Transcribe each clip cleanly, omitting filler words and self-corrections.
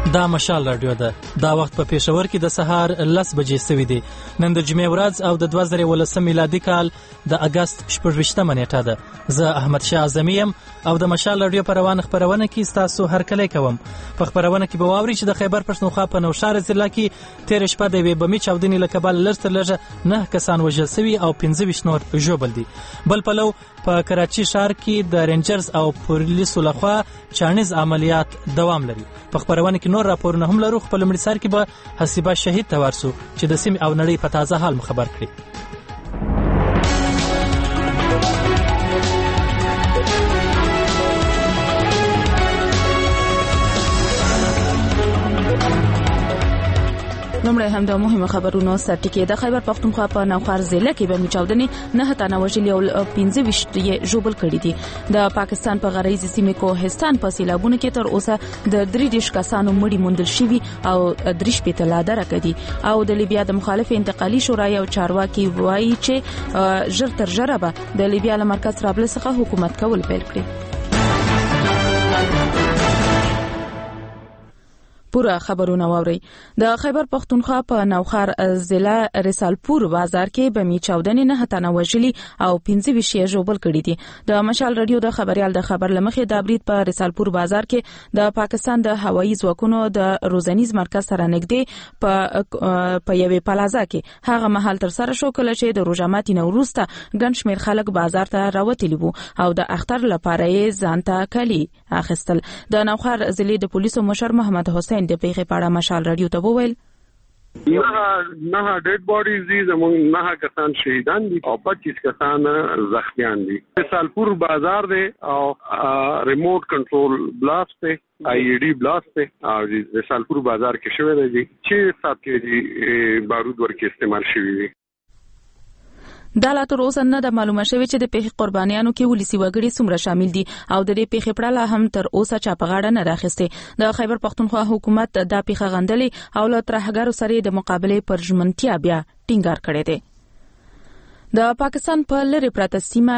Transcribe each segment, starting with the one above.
دا مشال رادیو ده. دا وخت په پېښور کې د سهار 10 بجې سوي دي. نن د جمعې ورځ او د 2019 میلادي کال د اگست 28مه نیټه ده. زه احمد شاه اعظمي یم او د مشال رادیو په روانه خبرونه کې تاسو هرکلی کوم. په خبرونه کې به واوري چې د خیبر پښتونخوا په نوشهر ضلع کې تیر شپه د یوې بمي چاودنې له کبله لږ تر لږه 9 کسان وژل شوي او 15 نور ژوبل دي. بل پلو په کراچي ښار کې د رینجرز او پولیسو لخوا چانیز عملیات دوام لري. په خبرونه کې نور راپورونه هم لرو. خپل لومړي سر کې به حسیبه شهید ته ورسو چې د سیمې او نړۍ په تازه حال خبر کړي. لومړی هم د مهمو خبرونو سرټکی. د خیبر پښتونخوا په نوخار ضلع کې بمي چاودنې 9 تنه وژلي او 15 یې ژوبل کړي دي. د پاکستان په غرایزي سیمه کوهستان په سیلابونو کې تر اوسه د 3 کسانو مړي موندل شوي او 3 پېته درکدي. او د لیبیا د مخالف انتقالي شورای او چارواکي وایي چې ژر تر ژره به د لیبیا له مرکز طرابلس څخه حکومت کول پیل کړي. پورا خبرونه واوري. د خیبر پښتونخوا په نوخار ضلع رسالپور بازار کې بمي چاودنې 9 تنه وژلي او 15 یې ژوبل کړي دي. د مشال رادیو د خبريال د خبر لمخې د برید په رسالپور بازار کې د پاکستان د هوایي ځواکونو د روزنیز مرکز سره نږدې په یوې پلازا کې هغه مهال تر سره شو کله چې د روزاماتي نوروسته ګڼ شمېر خلک بازار ته راوتلي وو او د اختر لپاره یې ځانته کلی اخیستل. د نوخار ضلع د پولیسو مشر محمد حسین د پیښې په اړه مشال رادیو ته وویل: نه ډیډ باډیز دي، زموږ 9 کسان شهیدان دي او 25 کسان زخمیان دي. رسالپور بازار دی او ریموټ کنټرول بلاست دی، آی ډی بلاست دی او رسالپور بازار کې شوی دی چې 7 کې بارود ورکې استعمال شوی دی. دا لا تر اوسه نه د معلومه شوی چې د پیښې قربانیانو کې ولسی وګړي څومره شامل دي او د دې پیښې په اړه هم تر اوسه چا په غاړه نه راخسته. د خیبر پښتونخوا حکومت دا پیښه غندلې او له ترهګرو سره د مقابله پر ژمنتیا بیا ټینګار کړی دی. د پاکستان په لری پراته سیمه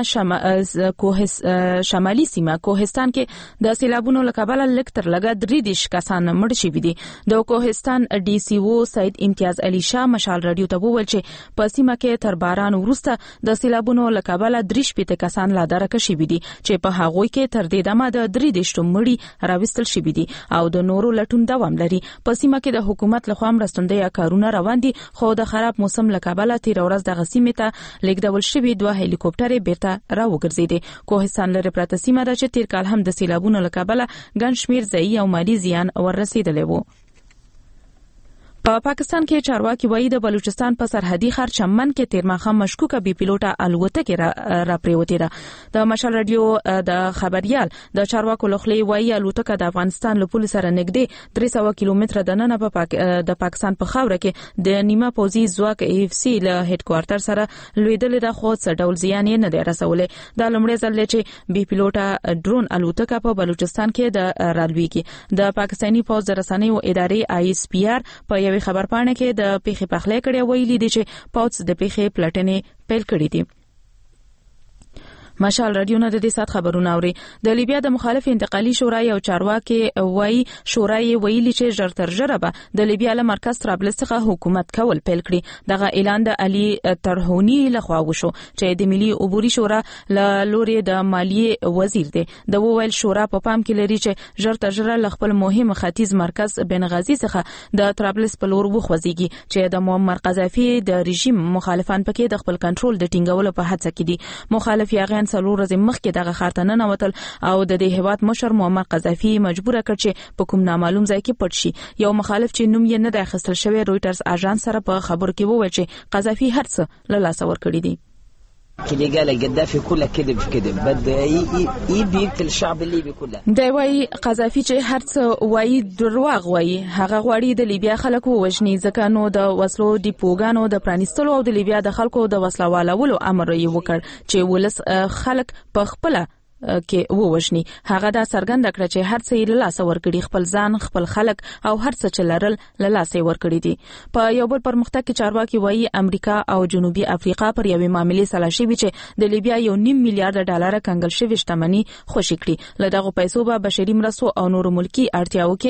شمالي سیمه کوهستان کې د سیلابونو لکبله لکتر لګا 3 کسان مړ شوي دي. د کوهستان ډي سی او سید امتیاز علي شاه مشال رادیو ته وویل چې په سیمه کې تر باران وروسته د سیلابونو لکبله 3 کسان لا درک شوي دي چې په هغوی کې تر دې دمه د 3 مړي راوستل شوي دي او د نورو لټون دوام لري. په سیمه کې د حکومت لخوا مرستندوی کارونه روان دي خو د خراب موسم لکبله تیر ورځ د غسیمه ته لیکدول شوی 2 هلیکوپټر بیرته راوګرځیدي. کوهستان لري پراته سیمه ده چې تیر کال هم د سیلابونو لکبله ګڼ شمیر ځای او مالی زیان ورسېدلی وو. په پاکستان کې چارواکي وایي د بلوچستان په سرحدي ښار چمن کې تیر ماښام مشکوکه بي پیلوټه الوتکه را پریوتې ده. د مشال رادیو د خبريال د چارواکو لخوا وایي الوتکه د افغانستان له پول سره نږدې 300 کیلومتره د نن د پاکستان په خاوره کې د نیمه پوزي ځواک اف سي له هډ کوارټر سره لویدل د خو څه ډول زیان نه دی رسولې. د لومړي ځل چې بي پیلوټه ډرون الوتکه په بلوچستان کې د رالویږي. د پاکستاني پوز د رسنیو ادارې آی اس پی آر په خبر پاڼه کې د پیښې پخلی کړي ویلي دي چې پوز د پیښې پلټنې پیل کړې دي. مشال رادیو نه د دې سات خبرونه اوري. د لیبیا د مخالف انتقالي شورای او چارواکي وایي شورای ویلي چې ژر تر ژره به د لیبیا له مرکز طرابلس څخه حکومت کول پیل کړي. دغه اعلان د علي ترهونی لخوا وشو چې د ملي عبوري شورا له لوري د مالیې وزیر دی. د وویل شورا په پام کې لري چې ژر تر ژره له خپل مهم ختیځ مرکز بنغازي څخه د طرابلس په لور وخوځيږي چې د معمر قذافي د رژیم مخالفان پکې د خپل کنټرول د ټینګولو په هڅه کې دي. مخالف یاغان څلور ورځې مخکې دغه ښار ته ننوتل او د دې هیواد مشر معمر قذافي مجبور کړ چې په کوم نامعلوم ځای کې پټ شي. یو مخالف چې نوم یې نه دی اخیستل شوی رويټرز اژانس سره په خبرو کې وویل چې قذافي هر څه له لاسه ورکړي دي. اللي قال قدافي كله كذب في كذب بده يقتل الشعب الليبي كله. دی وايي قذافي چې هر څه وايي دروغ وايي. هغه غواړي د لیبیا خلکو وژني ځکه نو د وسلو ډیپوګانو د پرانیستلو او د لیبیا د خلکو د وسلوالولو امر یې وکړ چې ولس خلک په خپل کې ووژني. هغه دا څرګنده کړه چې هر څه یې له لاسه ورکړي، خپل ځان، خپل خلک او هر څه چې لرل له لاسه ورکړي دي. په یو بل پرمختګ کې چارواکي وایي امریکا او جنوبي افریقا پر یوې معاملې سلا شوي چې د لیبیا 1.5 میلیارډ ډالر کنګل شوی شتمنۍ خوشي کړي. له دغه پیسو به بشري مرستو او نورو ملکی اړتیاو کې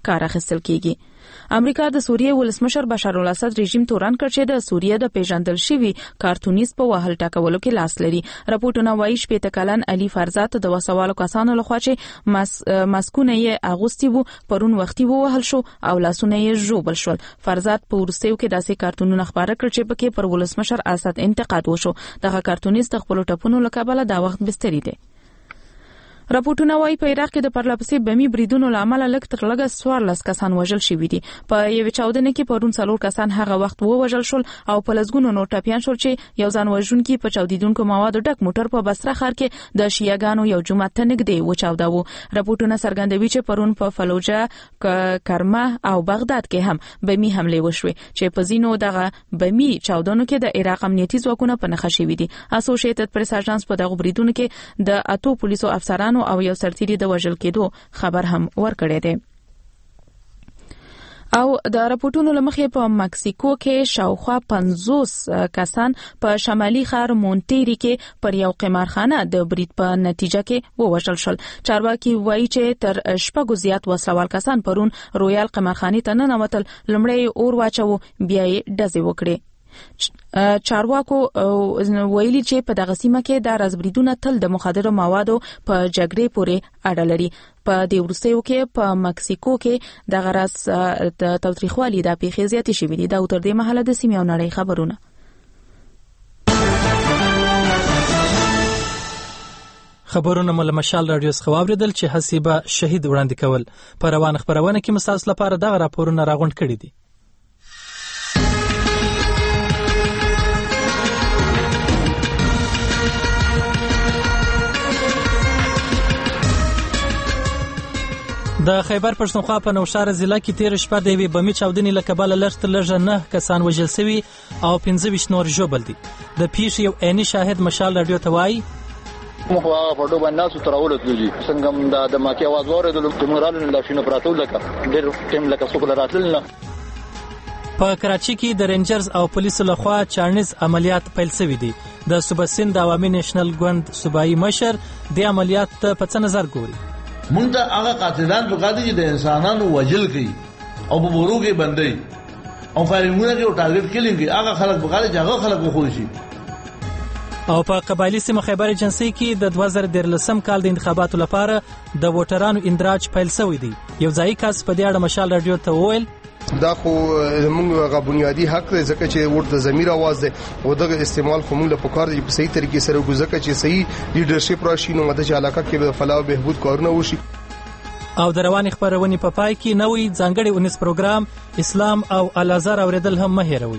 کار اخیستل کیږي. امریکا د سوریې ولسمشر بشار الاسد رژیم تورن کړ چې د سوریې د پیژندل شوی کارتونیست په وهل ټاکولو کې لاس لري. راپورټونه وایي 15 کلن علي فرزات د وسوالو کسانو لخوا چې ماسکونه یې اغوستي وو پرون وختي ووهل شو او لاسونه یې ژوبل شول. فرزات په ورستیو کې داسې کارتونونه خبره کړ چې پکې پر ولسمشر اسد انتقاد وشو. دغه کارتونیست خپل ټپونو لکابله دا وخت بستری دی. راپورټونه وايي په عراق کې د پرلپسې بمي بریدونو لامل لږ تر لږه 14 کسان وژل شوي دي. په یو چاودنه کې پرون 4 کسان هغه وخت وژل شول او په لږونو نور ټپيان شول چې یو ځان وژونکي په چاودیدونکو موادو ډک موټر په بصره ښار کې د شیعاګانو یو جمعه ته نږدې وچاوداوه. راپورټونه څرګندوي چې پرون په فلوجه، کرمه او بغداد کې هم بمي حمله وشوه چې په ځینو دغه بمي چاودنو کې د عراق امنیتي ځواکونه په نښه شوي دي. اسوسییټډ پریس اژانس په دغه بریدونو کې د 8 پولیسو افسرانو او یو سرتیری د وژل کېدو خبر هم ورکړی دی. او د راپورټونو لمخې په مکسیکو کې شاوخوا 50 کسان په شمالي ښار مونټيري کې پر یو قمارخانه د برید په نتیجه کې ووژل شول. چارواکي وایي چې تر شپږو زیات وسلوال کسان پرون رویال قمارخانې ته ننوتل، لومړی اور واچو بیا یې ډزې وکړې. چارواکو ویلي چې په دغه سیمه کې د رازبریدونه تل د مخدره موادو په جګړې پورې اړه لري. په دې وروستیو کې په مکسیکو کې د غرض د تاوتریخوالي د پیښې زیاتې شوې دي. دا تر دې مهاله د سیمې او نړۍ خبرونه. خبرونه مل مشال رادیو څخه واوریدل چې حسیبه شهید وړاندې کول. په روان خبرونه کې مساس لپاره دغه راپورونه راغونډ کړي دي. د خیبر پښتونخوا په نوشهر ضلع کې تیر شپه د یوې بمي چاودنې له کبله لږ تر لږه 9 کسان وژل شوي او 15 نور ژوبل دي. د پیښې یو عیني شاهد مشال رادیو ته وایي مخ هغه په ډوبه ناسو تر اولتلږي څنګه د ماکي आवाज اوریدل د مورالونو لا شنو پراتو لکه ډېر ټیم لکه څوک راتل نه. په کراچي کې د رینجرز او پولیسو لخوا چارنیز عملیات پیل شوي دي. د صوبه سند عوامي نېشنل ګوند صوبایي مشر د عملیات په څه نظر ګوري. مونږ ته هغه قاتلان په قاعده چې د انسانانو وجل کوي او په ورو کې بندي او فارمونه کې ټارګټ کلینګ هغه خلک په قاعده چې هغه خلک وخوي شي. او په قبایلی سیمه خیبر ایجنسی کې د 2013 کال د انتخاباتو لپاره د ووټرانو اندراج پیل شوی دی. یو ځایي کس په دې اړه مشال رادیو ته وویل دا خو موږ غو بنیادی حق دی ځکه چې ورته د ضمیر आवाज دی او دغه استعمال خو موږ له پکار دی په صحیح طریقې سره وګورځکه چې صحیح لیډرشپ راشي نو مده چې علاقه کې د فلاح او بهبود کارونه وشي. او د رواني خبرونې په پای کې نوې ځانګړي 19 پروګرام اسلام او الازهر اوریدل هم مه هېروئ.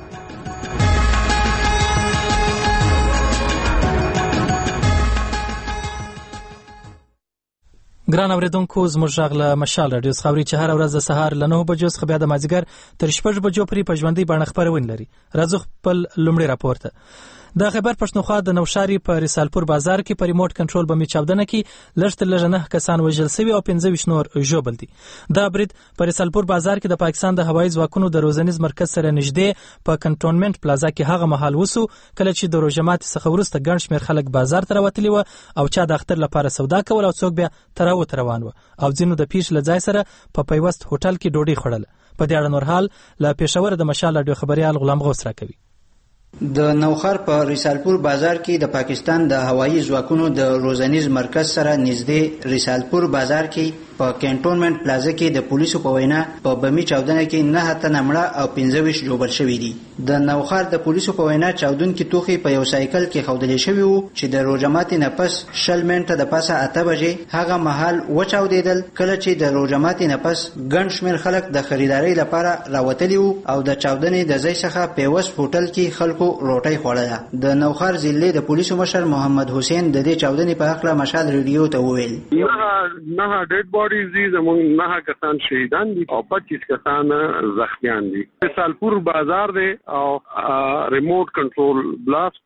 ګران اوریدونکو زموږ غږ له مشال رادیو څخه اوري چې هر ورځ د سهار له 9 بجو څخه بیا د مازیګر تر 6 بجو پورې په ژوندۍ بڼه خبرونه لري. راځو خپل لومړی راپور ته. د خیبر پښتونخوا د نوشاري په رسالپور بازار کې په ریموټ کنټرول بمي چاودنه کې لږ تر لږه 9 کسان وژل شوي او 15 نور ژوبل دي. دا برید په رسالپور بازار کې د پاکستان د هوایي ځواکونو د روزنیز مرکز سره نږدې په کنټونمنت پلازا کې هغه مهال وسو کله چې د روزمات څخه ورسته ګڼ شمېر خلک بازار ته راوتلي و او چا د اختر لپاره سودا کول او څوک بیا تراوت روان و او ځینو د پیښ له ځای سره په پیوست هوټل کې ډوډۍ خوړل. په دې اړه نور حال له پېښور د مشال رادیو خبريال غلام غوث راکوي. د نوخر په رسالپور بازار کې د پاکستان د هوایي ځواکونو د روزنیز مرکز سره نږدې رسالپور بازار کې په کینټونمنت پلازا کې د پولیسو په وینا په بمي چاودنه کې 9 تنه مړه او 15 ژوبل شوي دي. د نوخر د پولیسو په وینا چاودونکي توخي په یو سایکل کې خودلې شوی وو چې د روزمات نه پس 10 منټه د پاسه 8 بجې هغه محل وچاودیدل کله چې د روزمات نه پس ګڼ شمېر خلک د خریداري لپاره راوتلي وو او د چاودنې د ځای څخه پیوست هوټل کې خلکو روټۍ خوړله. د نوخر ضلع د پولیسو مشر محمد حسین د دې چاودنې په اړه مشال ریډیو ته وویل نه ډیډ باډیز دي زموږ 9 کسان شهیدان دي او 25 کسان زخمیان دي. رسالپور بازار دی او ریموټ کنټرول بلاست دی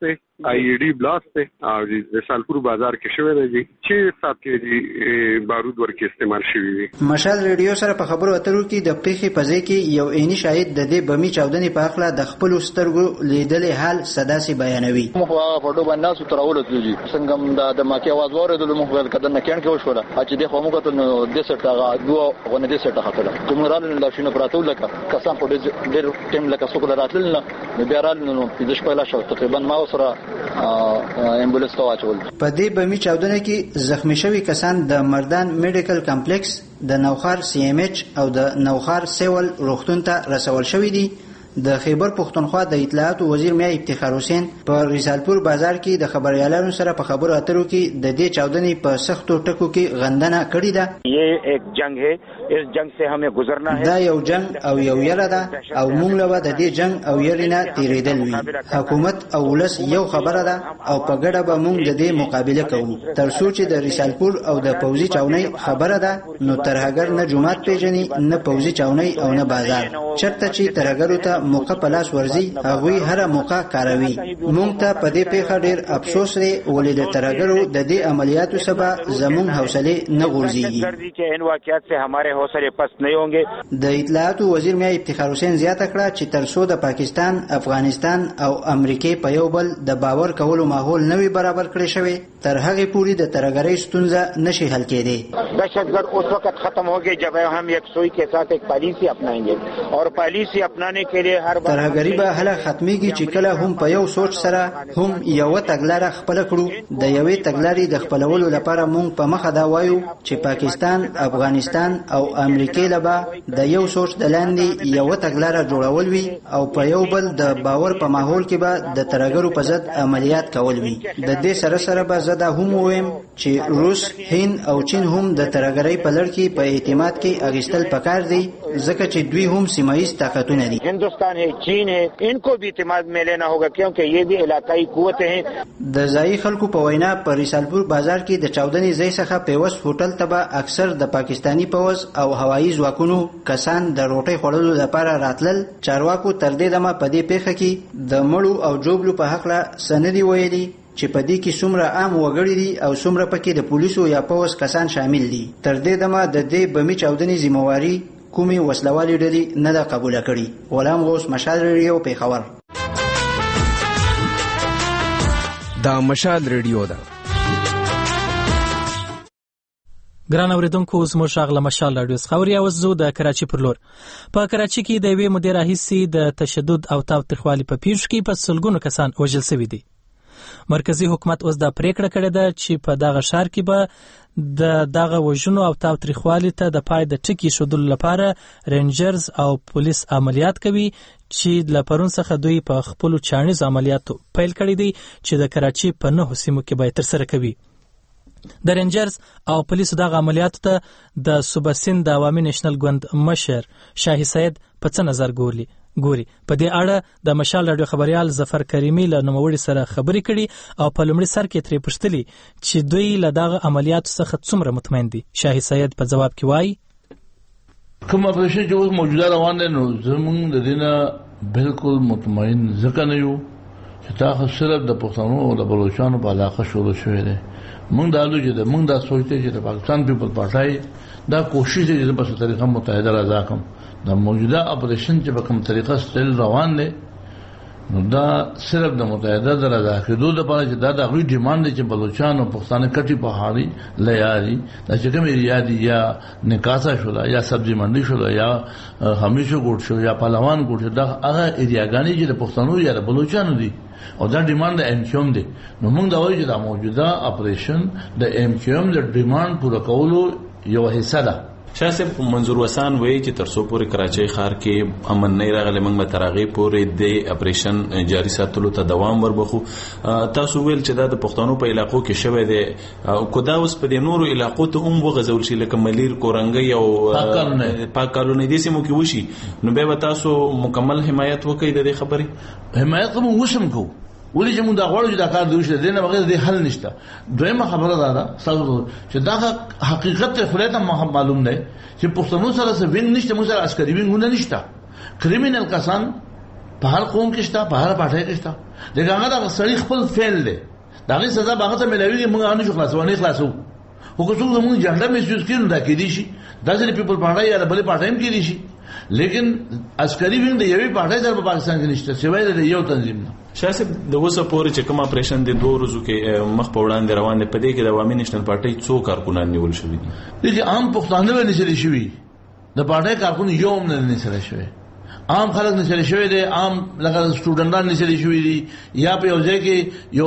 IED بلاست او د رسالپور بازار کې شوی دی چې 7 کېجی بارود ورکې استعمال شوی دی. مشال ریډیو سره په خبرو اترو کې د پیښې په ځای کې یو عیني شاهد د دې بمي چاودنې په اړه د خپل سترګو لیدلې حال صداسي بیانوي. مخ فټو باندې سو تراول کیږي څنګه د ماکي आवाज اوریدل مخ ول کده نه کین کې وشوله چې د خو موږ ته د سټه دوه غونه د سټه خطر کومرال نه لاشینه پراتو لکه کسان په ډېر ټیم لکه څوک راتل نه بیرال نو د شپه لا شو تقریبا ما سره امبولانس ته واچول. په دې بمي چاودنه کې زخمی شوی کسان د مردان میډیکل کمپلیکس د نوخار CMH او د نوخار سیول روغتون ته رسول شوی دي. د خیبر پختونخوا د اطلاعات وزیر میا افتخار حسین په رسالپور بازار کې د خبريالانو سره په خبرو اترو کې د دې چاودنې په سختو ټکو کې غندنه کړې ده. یہ ایک جنگ ہے، اس جنگ سے ہمیں گزرنا ہے. دا یو جنگ او یو یره ده او موږ له د دې جنگ او یرینه تیریدل وی. حکومت او ولس یو خبره ده او په ګډه به موږ د دې مقابله کوو. تر څو چې د رسالپور او د پوزي چاونۍ خبره ده نو ترهګر نه جمعات پیژني نه پوزي چاونۍ او نه بازار. چرته چې ترهګرو ته موقع پلاس ورزي هغوی هر موقع کاروي. مونږ ته په دې پیښه ډېر افسوس لري ولې د ترهګرو د دې عملیاتو سبب زموږ حوصله نه غورځيږي چې ان واقعیت سے ہمارے حوصلے پست نہیں ہوں گے. د اطلاعات وزیر میا افتخار حسین زیاته کړه چې تر څو د پاکستان، افغانستان او امریکای په یو بل د باور کولو ماحول نوي برابر کړی شوی تر هغه پورې د ترهګرۍ ستونزه نشي حل کېدی. دهشتګرد اس وقت ختم ہوگی جب ہم یکسوئی کے ساتھ ایک پالیسی اپنائیں گے اور پالیسی اپنانے کے لیے ہر ترهګری به هله ختميږي چې کله هم په یو سوچ سره هم یو تګلاره خپل کړو. د یوې تګلارې د خپلولو لپاره مونږ په مخه دا وایو چې پاکستان، افغانستان او امریکای لبا د یو سوچ د لاندې یو تګلاره جوړول وي او په یو بل د باور په ماحول کې به د ترهګرو په ضد عملیات کول وي. د دې سره سره به زه دا هم وایم چې روس، هند او چین هم د ترهګرۍ په لړ کې په اعتماد کې اغیستل پکار دي ځکه چې دوی هم سیمایي طاقتونه دي. ہندوستان ہے، چین ہے، ان کو بھی اعتماد میں لینا ہوگا کیونکہ یہ بھی علاقائی قوتیں ہیں. د ځای خلکو په وینا په رسالپور بازار کې د چاودنې ځای څخه پیوس هوټل ته به اکثر د پاکستانی پوځ او هوایي ځواکونو کسان د روټۍ خوړلو لپاره راتلل. چارواکو تر دې دمه په دې پیښه کې د مړو او جوبلو په حق له سندي ویلي چې په دې کې څومره عام وګړي دي او څومره پکې د پولیسو یا پوځ کسان شامل دي. تر دې دمه د دې بمي چاودنې ذمہواری کومي وسلوالي ډلې نه ده قبول کړې. غلام غوث، مشال ریډیو، پیښور. دا مشال ریډیو ده. ګران اوریدونکو، زموږ غږ له مشال رادیو څخه اوري. اوس زه د کراچي پر لور. په کراچي کې د یوې مودې راهیسې د تشدد او تاوتریخوالي په پیښو کې په سلګونو کسان وژل شوي دي. مرکزی حکومت اوس دا پریکړه کړې ده چې په دغه ښار کې به د دغه وژنو او تاوتریخوالي ته د پای د ټکی شودلو لپاره رینجرز او پولیس عملیات کوي چې له پرون څخه دوی په خپل چانیز عملیاتو پیل کړی دي چې د کراچي په 9 سیمو کې به ترسره کوي. د رینجرز او پولیسو دغه عملیاتو ته د صوبه سند د عوامي نېشنل ګوند مشر شاهي سید په څه نظر ګوري. په دې اړه د مشال رادیو خبريال ظفر کریمی له نوموړي سره خبرې کړي او په لومړي سر کې ترې پوښتلي چې دوی له دغه عملیاتو څخه څومره مطمئن دي. شاهي سید په جواب کې وایي کوم اپریشن چې موجوده روان دي نو زموږ د دینه بالکل مطمئن ځکه نه یو چې تاسو صرف د پښتنو او د بلوچستان په علاقه شروع شوې ده. موږ دا لوجه ده، موږ دا سوچته چې د پاکستان پیپل پارټای دا کوشش دي چې په څه طریقه متحده راځه کوم دا موجوده اپریشن چې په کوم طریقه ستل روان دي نو دا صرف د متحده راځه کېدو لپاره چې دا د غوي ډیماند چې بلوچستان او پښتانه کټي پهاړي لیاري دا چې کوم ایریا دي یا نکاسا شولا یا سبزی منډي شولا یا همیشو ګوټ شو یا پهلوان ګوټ دا هغه ایریاګانی چې د پښتنو یا د بلوچستان دي او دا ډیماند د امکیوم دی. نو موږ دا وایو چې دا موجوده اپریشن د امکیوم د ډیماند پوره کولو یو حصہ ده. شاه صاحب منظور وسان وایي چې تر څو پورې کراچۍ ښار کې امن نه راغلی موږ به تر هغې پورې د اپریشن جاري ساتلو ته دوام وربخو. تاسو ویل چې دا د پښتنو په علاقو کې شوی دی کو دا اوس په دې نورو علاقو ته هم وغځول شي لکه ملیر، کورنګۍ او پاک کالونۍ دې سیمو کې وشي نو بیا به تاسو مکمل حمایت وکړئ د دې خبرې؟ حمایت کوم وسم کوو ولې چې موږ دا غواړو چې دا کار دوی شه دینه بغیر د حل نشته. دویمه خبره ده تاسو چې دا حقیقت خپل ته معلوم دی چې پښتنو سره څه وینګ نشته، موږ سره عسکري وینګونه نشته. کریمینل کسان په هر قوم کې شته، په هر پټه کې شته. دغه هغه د سړي خپل فعل دی، دغه سزا هغه ته ملوي، موږ نه شو خلاصونه خلاصو. خو که څوک زموږ جنډه میسیوز کړي دا کې دي شي، داسې پیپل پارټي یا بلې پارټي هم کې دي شي، لیکن عسکري وینګ د یوې پارټي در په پاکستان کې نشته سوای د یو تنظیم نه. شاسب د اوسه پورې چې کوم اپریشن د 2 ورځو کې مخ په وړاندې روان دي، په دې کې د عوامي نېشنل پارټي څو کارکونان نیول شوي دي؟ دي عام پښتانه باندې نشلي شوي، د پارټي کارکون یو هم نه نشلي شوی، عام خلک نشلي شوی دي، عام لکه سټوډنټان نشلي شوی دي، یا په یو ځای کې یو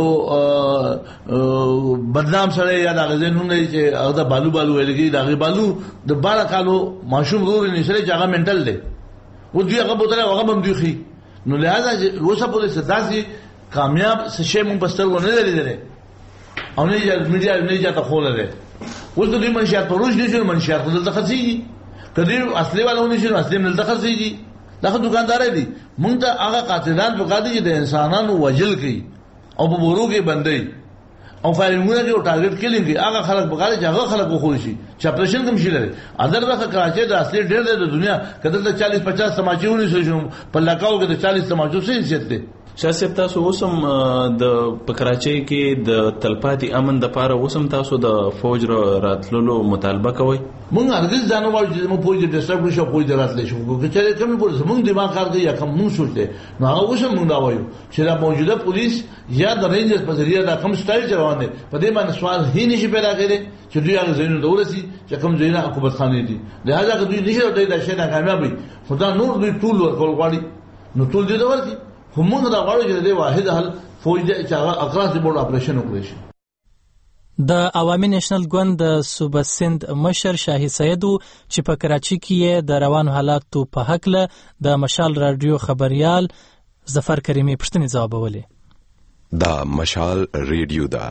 بدنام سره یا د غزنونه چې هغه بالو ولګي، دغه بالو د 12 کالو ماشوم ورور نشلي چې هغه منټل دی، و دوی هغه بوتره هغه بندوخي. نو لہذا روسا پولیس داسې کامیاب شې مونږ بستر ونه لري او نه یې میډیا نه جاته خوله ده. اوس د دې منشيات پروژ نشي، منشيات دلته خرڅيږي، کدی اصلي والو نشي، اصلي دلته خرڅيږي، دغه دکاندار دي. مونږ ته هغه قاتلان وکړي چې د انسانانو وجل کوي او په ورو کې بندي او فایلونه کې او ټارګټ کیلینګ هغه خلک بغاله چې هغه خلک وخوري شي چې اپریشن کوم شي لري. اندر د کراچي د اصلي ډېر د دنیا کله د 40-50 سماجونه شو په لکاو کې د 40 سماجو څخه عزت دي. شاسب تاسو اوسم د کراچي کې د تلپاتي امن د پاره اوسم تاسو د فوج راتللو مطالبه کوي؟ مونږ هرګز ځانو وایو چې موږ فوج د ډیسټرب شو، فوج دراتلی شو، چې کوم پولیس مونږ دماغ کار کوي یا کوم مونږ سوچته نو هغه اوسم مونږ دا وایو چې دا موجوده پولیس یا د رینجرز په ذریعہ دا کوم سټایل روان دي، په دې باندې سوال هی نشي پیدا کېږي چې دوی هغه زینو دورسي چې کوم زینه حکومت خانه دي. لہذا که دوی نشي دوی دا شي ناکامیابي خدا نور دوی ټول ورکول غواړي نو ټول دې ورکي. همون دا غواړي چې د واحد حل فوج د اقراص بورډ اپریشن وکړي. د عوامي نېشنل ګوند د صوبه سند مشر شاهي سیدو چې په کراچي کې د روانو حالاتو په حق له د مشال رادیو خبريال ظفر کریمي پښتني ځوابولې. دا مشال ریډیو دا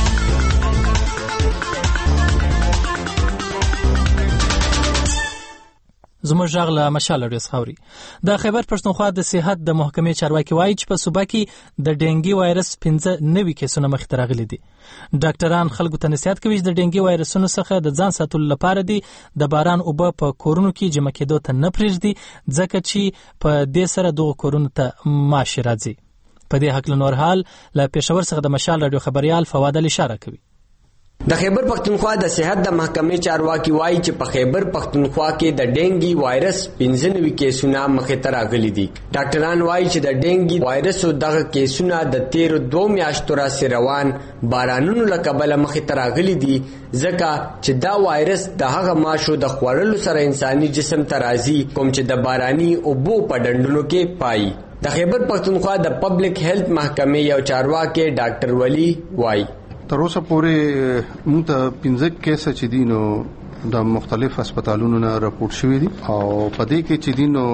زموږ ژغ له مشال رادیو خاوري. د خیبر پښتونخوا د صحت د محکمې چارواکي وایي چې په صوبه کې د ډینګي وایرس 15 نوي کیسونه مخ ته راغلي دي. ډاکټران خلکو ته نصیحت کوي چې د ډینګي وایرسونو څخه د ځان ساتلو لپاره دي د باران اوبه په کورونو کې جمع کېدو ته نه پرېږدي، ځکه چې په دې سره دغه کورونو ته ماشي راځي. په دې حق له نور حال له پېښور څخه د مشال رادیو خبريال فواد علي اشاره کوي. د خیبر پختونخوا د صحت د محکمې چارواکي وایي چې په خیبر پختونخوا کې د ډینګي وایرس 15 کیسونه مخې ته راغلي دي. ډاکټران وایي چې د ډینګي وایرس او دغه کیسونه د 13 میاشتو راځي روان بارانونو له کبله مخې ته راغلي دي، ځکه چې دا وایرس د هغه ماشو د خوړلو سره انساني جسم ته راځي کوم چې د باراني اوبو په ډنډونو کې پایي. د خیبر پختونخوا د پبلک هیلث محکمې یو چارواکي ډاکټر ولی وایي تر اوسه پورې موږ ته 15 کیسه چې دي نو د مختلف هسپتالونو نه راپورټ شوی دي او په دې کې چې دي نو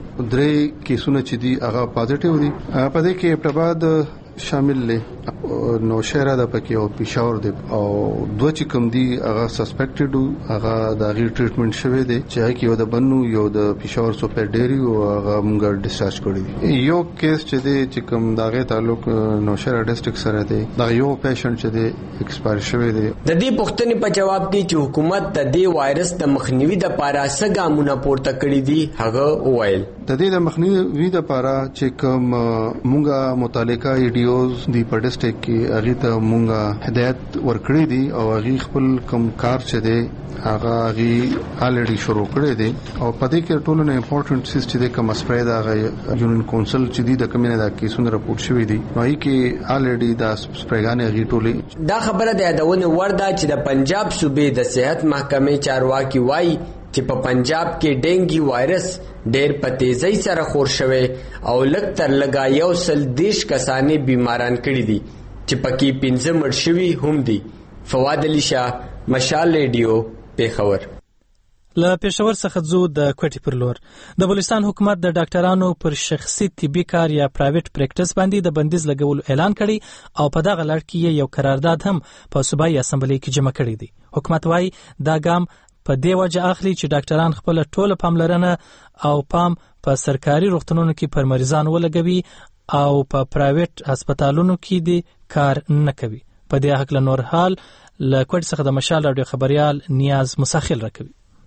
3 کیسونه چې دي هغه پازیټیو دي. په دې کې ابتباد شامل له نو شهره د پکې او پېښور دي او 2 چې کوم دي هغه سسپیکټډ هغه د غیر ټریټمنټ شوی دي چې یو د بنو یو د پېښور سوپر ډيري او هغه موږ ډیسچارج کړی دي. یو کیس چې دي چې کوم دغه تعلق نو شهره ډیسټریکټ سره دی دا یو پیشنټ چې دي ایکسپایر شوی دی. د دې پوښتنې په جواب کې چې حکومت د دې وایرس د مخنیوي لپاره څه ګامونه پورته کړی دي هغه وویل د دې د مخنیوي لپاره چې کوم موږ متعلقه ایډیوز دی په ډیسټریکټ کې هغه ته موږ هدایت ورکړی دي او هغه خپل کوم کار چې دی هغه الریډي شروع کړی دی او په دې کې ټولو نه امپورټنٹ سیس چې د کوم سپریډ هغه یونین کونسل چې دی د کمینه د کیسونو راپورټ شوی دی نو هي کې الریډي د سپریګانې هغه ټولې دا خبره د یادونه ورده چې د پنجاب صوبې د صحت محکمې چارواکي وایي چې په پنجاب کې ډینګي وایرس ډېر په تیزی سره خور شوی او لږ تر لږه 110 کسانې بیماران کړي دي چې پکې 15 مړ شوي هم دي. فواد علي شاه مشال ریډیو پیښور. له پېښور څخه ځو د کوټې پر لور. د بلوچستان حکومت د ډاکټرانو پر شخصي طبي کار یا پرایویټ پریکټس باندې د بندیز لګولو اعلان کړی او په دغه لړ کې یو قرارداد هم په صوبایي اسمبلی کې جمع کړی دی. حکومت وايي دا ګام په دې وجه اخلي چې ډاکټران خپل ټوله پاملرنه او پام په سرکاري روغتونونو کې پر مریضانو ولګوي او په پرایویټ هسپتالونو کې دي کار نه کوي. په دې حق له نور حال له کوټ څخه د مشال رادیو خبريال نیاز مساخل راکوي.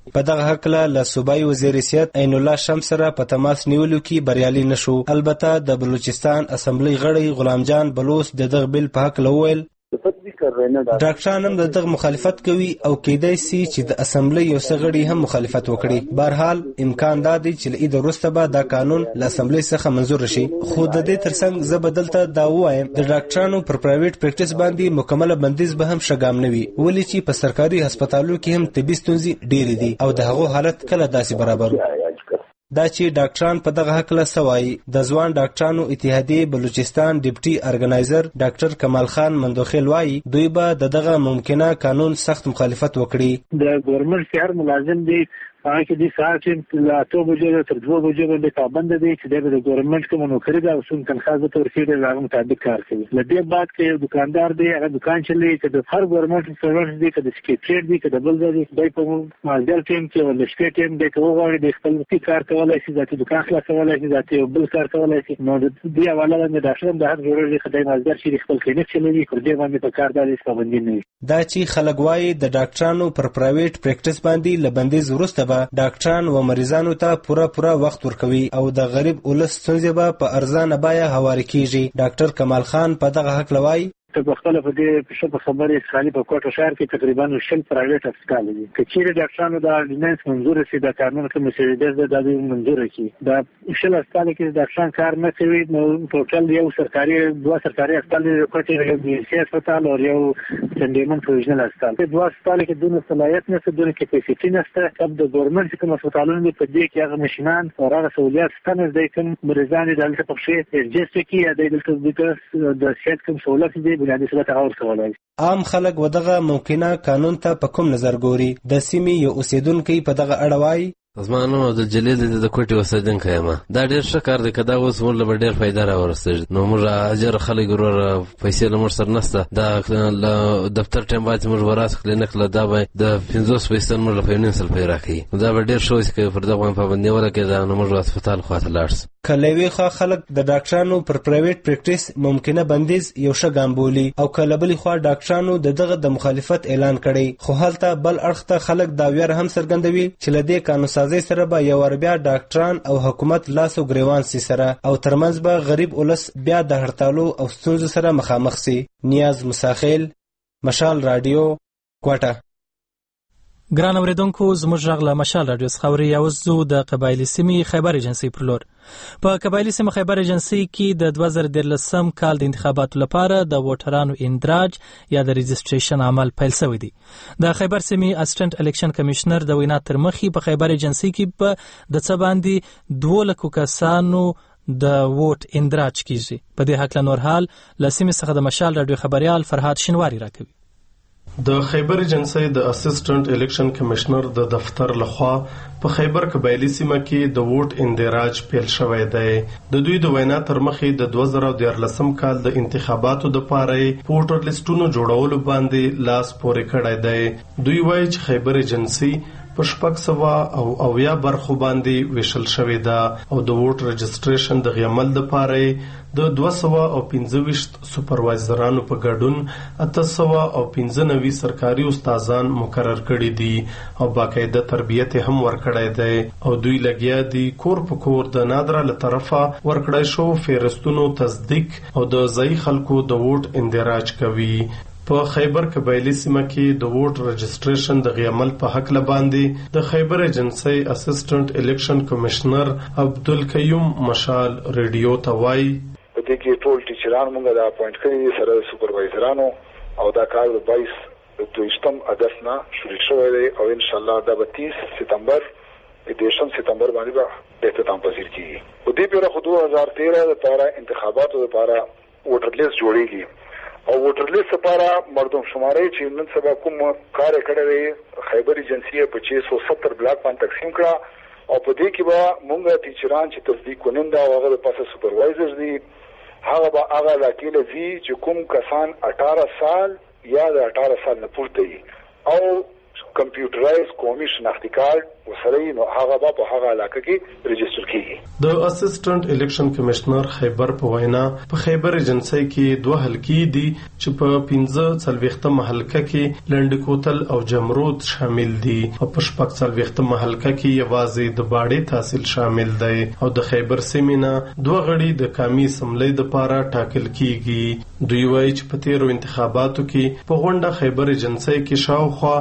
په دغه هکله له صوبایي وزیر صحت عین الله شمس سره په تماس نیولو کې بریالي نشو. البته د بلوچستان اسمبلی غړی غلام جان بلوچ د دغه بل په حق لویل ډاکټران هم دغه مخالفت کوي او کېدای سي چې د اسمبلی یو څه غړي هم مخالفت وکړي. بهرحال امکان دا دی چې له دې وروسته به دا قانون له اسمبلی څخه منظور شي. خو د دې ترڅنګ زه به دلته دا ووایم د ډاکټرانو پر پرایویټ پریکټس باندې مکمله بندیز به هم ښه ګام نه وي، ولې چې په سرکاري هسپتالو کې هم طبي ستونزې ډېرې دي او د هغو حالت کله داسې برابر دا چې ډاکټران په دغه حق سوای. د ځوان ډاکټرانو اتحادیې بلوچستان ډیپټي ارګنایزر ډاکټر کمال خان مندوخیل وایي دوی به دغه ممکنه قانون سخت مخالفت وکړي. د ګورنمنت هر ملازم دی هغه کې د ساعت له 8 بجو تر 2 بجو باندې پابند دي چې د ګورنمنت کوم نوکری دا اصول تنخواه به تورسي د هغه مطابق کار کوي. لدې بعد کې یو دکاندار دی هغه دکان چلوي چې د هر ګورنمنت سرویس دی چې د سکریټری دی چې د بل دی د په مازدل ټیم کې ول سکریټری دی چې وغواړي د خپل کار کولای شي ذاتي دکان خلاصولای شي ذاتي بل کار کولای شي. نو د دې حواله باندې داخله د هر ضروري خدای مازدل شي خپل کلینیک چلوي کړي دې باندې په کار داري پابندي نه دا چې خلک وایي د ډاکټرانو پر پرایویټ پریکټس باندې لبندیز وروسته به ډاکټران و مریضانو ته پوره وخت ورکوي او د غریب ولس ستونزې به په ارزانه بیه هواري کیږي. ډاکټر کمال خان په دغه حق لوي په خپل په دې په خبرې خالي په کوټه شهر کې تقریبا 10 پرایویټ هسپتال دي. کچېره ډاکټرانو د اورډیننس منظور شي د قانون کې مسودې د منظور شي دا 10 هسپتال کې ډاکټران کار نه کوي. نو ټوټل یو سرکاري 2 سرکاري هسپتال دي کوټه یو بي هسپتال او یو چندېمن پروژنل هسپتال. په 2 هسپتال کې دونه صلاحیت نه دونه کیپاسټي نشته. تب د ګورنمنت کوم هسپتالونو په دې کې هغه ماشينان او هغه سہولیات ستنه د کوم مریضان دلته په شی ایجسټ کې یا د صحت کوم سہولت دي عام خلک ودغه ممکنه قانون ته په کوم نظر ګوري. د سیمې یو اوسیدونکو په دغه اړه وایي زمانو د جلیل د کوټي اوسیدونکو یم دا ډیر ښه کار دی کدا اوس موږ له ډیر فائدہ را ورسېږي. نو موږ اجر خلک ورور پیسې له موږ سره نشته دا دفتر ټیم باندې موږ وراس کلینیک له دا به د 500 پیسې موږ له فینانسل پیرا کوي دا به ډیر شوې چې پر دغه پابندي ولکه دا نو موږ هسپتال خواته لاړ. کلوي خو خلک د ډاکټرانو پر پرایویټ پریکټس ممکنه بندیز یو ښه ګام بولي او کلبلي خو ډاکټرانو دغه د مخالفت اعلان کړي. خو هلته بل اړخته خلک دا ویره هم څرګندوي چې لدې قانون سازي سره به یو بیا ډاکټران او حکومت لاسو ګریوان سي سره او ترمنځ به غریب ولس بیا د هړتالو او ستونزو سره مخامخ سي. نیاز مساخیل مشال رادیو کوټه. ګران اوریدونکو زموږ غږ له مشال رادیو څخه اوري او زو د قبایلی سیمې خیبر ایجنسی پر لور. په قبایلی سیمه خیبر ایجنسی کې د 2013 کال د انتخاباتو لپاره د ووټرانو اندراج یا د رجسټریشن عمل پیل شوی دی. د خیبر سیمې اسسټنټ الیکشن کمشنر د وینا تر مخې په خیبر ایجنسی کې په د څه باندې 2 لک کسانو د ووټ اندراج کیږي. په دې حق له نور حال لسیمه څخه د مشال رادیو خبريال فرهاد شنواری راکوي. د خیبر ایجنسی د اسسټنټ الیکشن کمشنر د دفتر لخوا په خیبر قبایلی سیمه کې د ووټ اندراج پیل شوی دی. د دوی د وینا تر مخې د 2013 کال د انتخاباتو د پاره ووټر لیستونو جوړولو باندې لاس پورې کړی دی. دوی وایي چې خیبر ایجنسی په 600 برخو باندې ویشل شوی دا او د ووټ رجسټریشن د عمل د پاره د 225 سپروایزرانو په ګډون 895 سرکاري استادان مقرر کړي دي او باقاعده تربیت هم ورکړی دی او دوی لګیا دي کور په کور د نادره له طرفه ورکړی شو فهرستونو تصدیق او د ځای خلکو د ووټ اندراج کوي. په خیبر قبایلی سیمه کې د ووټ رجسټریشن د عمل په حق لباندې د خیبر ایجنسی اسسټنټ الیکشن کمشنر عبدالقیوم مشال ریډیو ته وایي په دې کې ټول ټیچران موږ د اپوینټ کړي سره سپروایزرانو او دا کار د 22 اگست نه شروع شوی دی او ان شاء الله د 30 سپتمبر باندې به اختتام پذیر کیږي. په دې پیره خو 2013 لپاره انتخاباتو لپاره ووټر لیست جوړیږي او ووټر لیست لپاره مردم شمارې چې نن سبا کوم کار کړی خیبر ایجنسی په 670 بلاک باندې تقسیم کړه او په دې کې به مونږه ټیچران چې تصدیق کوننده او هغه د پاسه سپروایزرز دي هغه به هغه لاکیل زی چې کوم کسان 18 سال یا د 18 سال نه پورته دي او کمپیوټرایز قومي شناختی کارت وسره نو هغه په هغه علاقه کې ريجستر کیږي. د اسسټنټ الیکشن کمشنر خیبر په وینا په خیبر ایجنسی کې 2 حلقې دي چې په 15 محلقه کې لنډکوتل او جمرود شامل دي او په 14 محلقه کې یوازې د باډې تحصیل شامل دی او د خیبر سیمینه 2 غړي د قومي اسمبلی د پاره ټاکل کیږي. دوی وایي چې په تیرو انتخاباتو کې په غونډه خیبر ایجنسی کې شاوخوا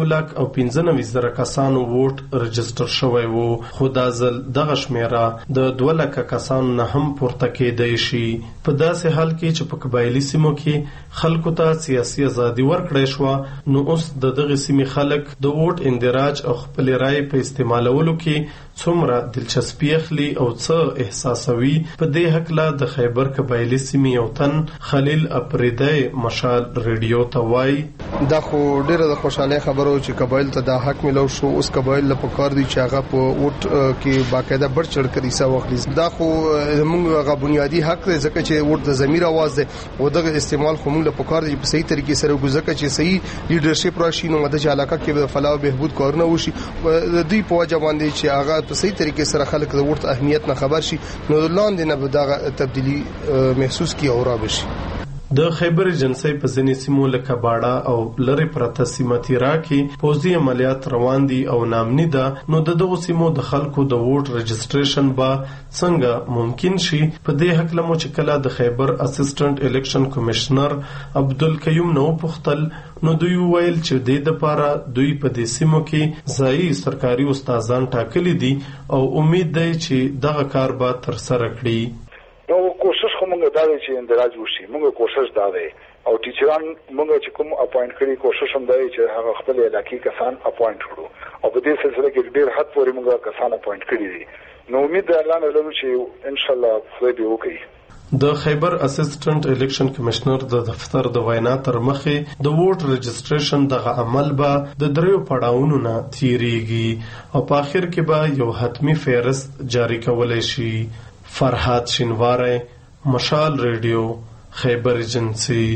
1,95,000 کسانو ووټ رجستر شوی وو خو دا ځل دغه شمیره د 2,00,000 کسانو نه هم پورته کېدای شي. په داسې حال کې چې په قبایلي سیمو کې خلکو ته سیاسي ازادي ورکړې شو نو اوس د دغه سیمې خلک د ووټ اندراج او خپل رائے په استعمالولو کې څومره دلچسپي اخلي او څه احساسوي په دې حقله د خیبر قبایلي سیمې یو تن خلیل اپریدی مشال ریډیو ته وایي دا خو ډیره د خوشاله خبرو چې قبایل ته د حق ملو شو. اوس قبایل له پکار دي چې هغه په ووټ کې باقاعده بڑ چڑھ کړي سا وخت دا خو موږ هغه بنیادی حق دی ځکه چې ووټ د ضمیر आवाज دی او دغه استعمال خو موږ له پکار دي په صحیح طریقې سره وګورئ چې صحیح لیډرشپ راشي نو د علاقه کې د فلاح او بهبود کارونه وشي. د دوی په وجه باندې چې هغه په صحیح طریقې سره خلک د ووټ اهمیت نه خبر شي نو لاندې نه به دا تبدیلی محسوس کی او را بشي. د خیبر ایجنسی په ځینې سیمو لکه باډا او لری پرته سیمه تیرا کې پوځي عملیات روان دي او نامني ده نو دغه سیمو د خلکو د ووټ رجستریشن با څنګه ممکن شي. په دې حق لمو چې کله د خیبر اسسټنټ الیکشن کمشنر عبدالقیوم نو پختل نو دوی ویل چې د لپاره دوی په دې سیمو کې ځای سرکاري استادان ټاکلي دي او امید ده چې دغه کار به تر سره کړي. نو کوشش کوم دا چې اندراج وشي موږ کوشش دا دی او ټیچران موږ چې کوم اپاینټ کړي کوشش هم دی چې هغه خپل علاقې کسان اپاینټ کړو او په دې سلسله کې ډېر حد پورې موږ کسان اپاینټ کړي دي نو امید ده الله نه لرو چې ان شاء الله خدای به وکړي. د خیبر اسسټنټ الیکشن کمشنر د دفتر د وینا تر مخې د ووټ رجستریشن دغه عمل به د 3 پړاوونو نه تیریږي او په اخر کې به یو حتمی فهرست جاری کولای شي. فرهاد شینواری مشال ریډیو خیبر ایجنسی.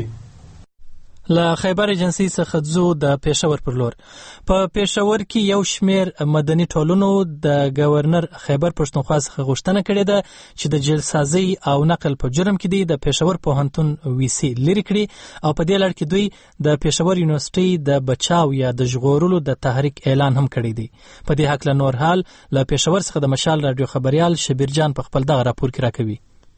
له خیبر ایجنسی څخه ځو د پېښور پر لور. په پېښور کې یو شمیر مدني ټولنو د گورنر خیبر پښتونخوا څخه غوښتنه کړې ده چې د جعلسازي او نقل په جرم کې دی د پېښور پوهنتون ویسي لري کړي او په دې لړ کې دوی د پېښور یونیورسيټي د بچاو یا د ژغورلو د تحریک اعلان هم کړی دی. په دې حق له نور حال له پېښور څخه د مشال رادیو خبريال شبیر جان په خپل دغه راپور کې راکوي.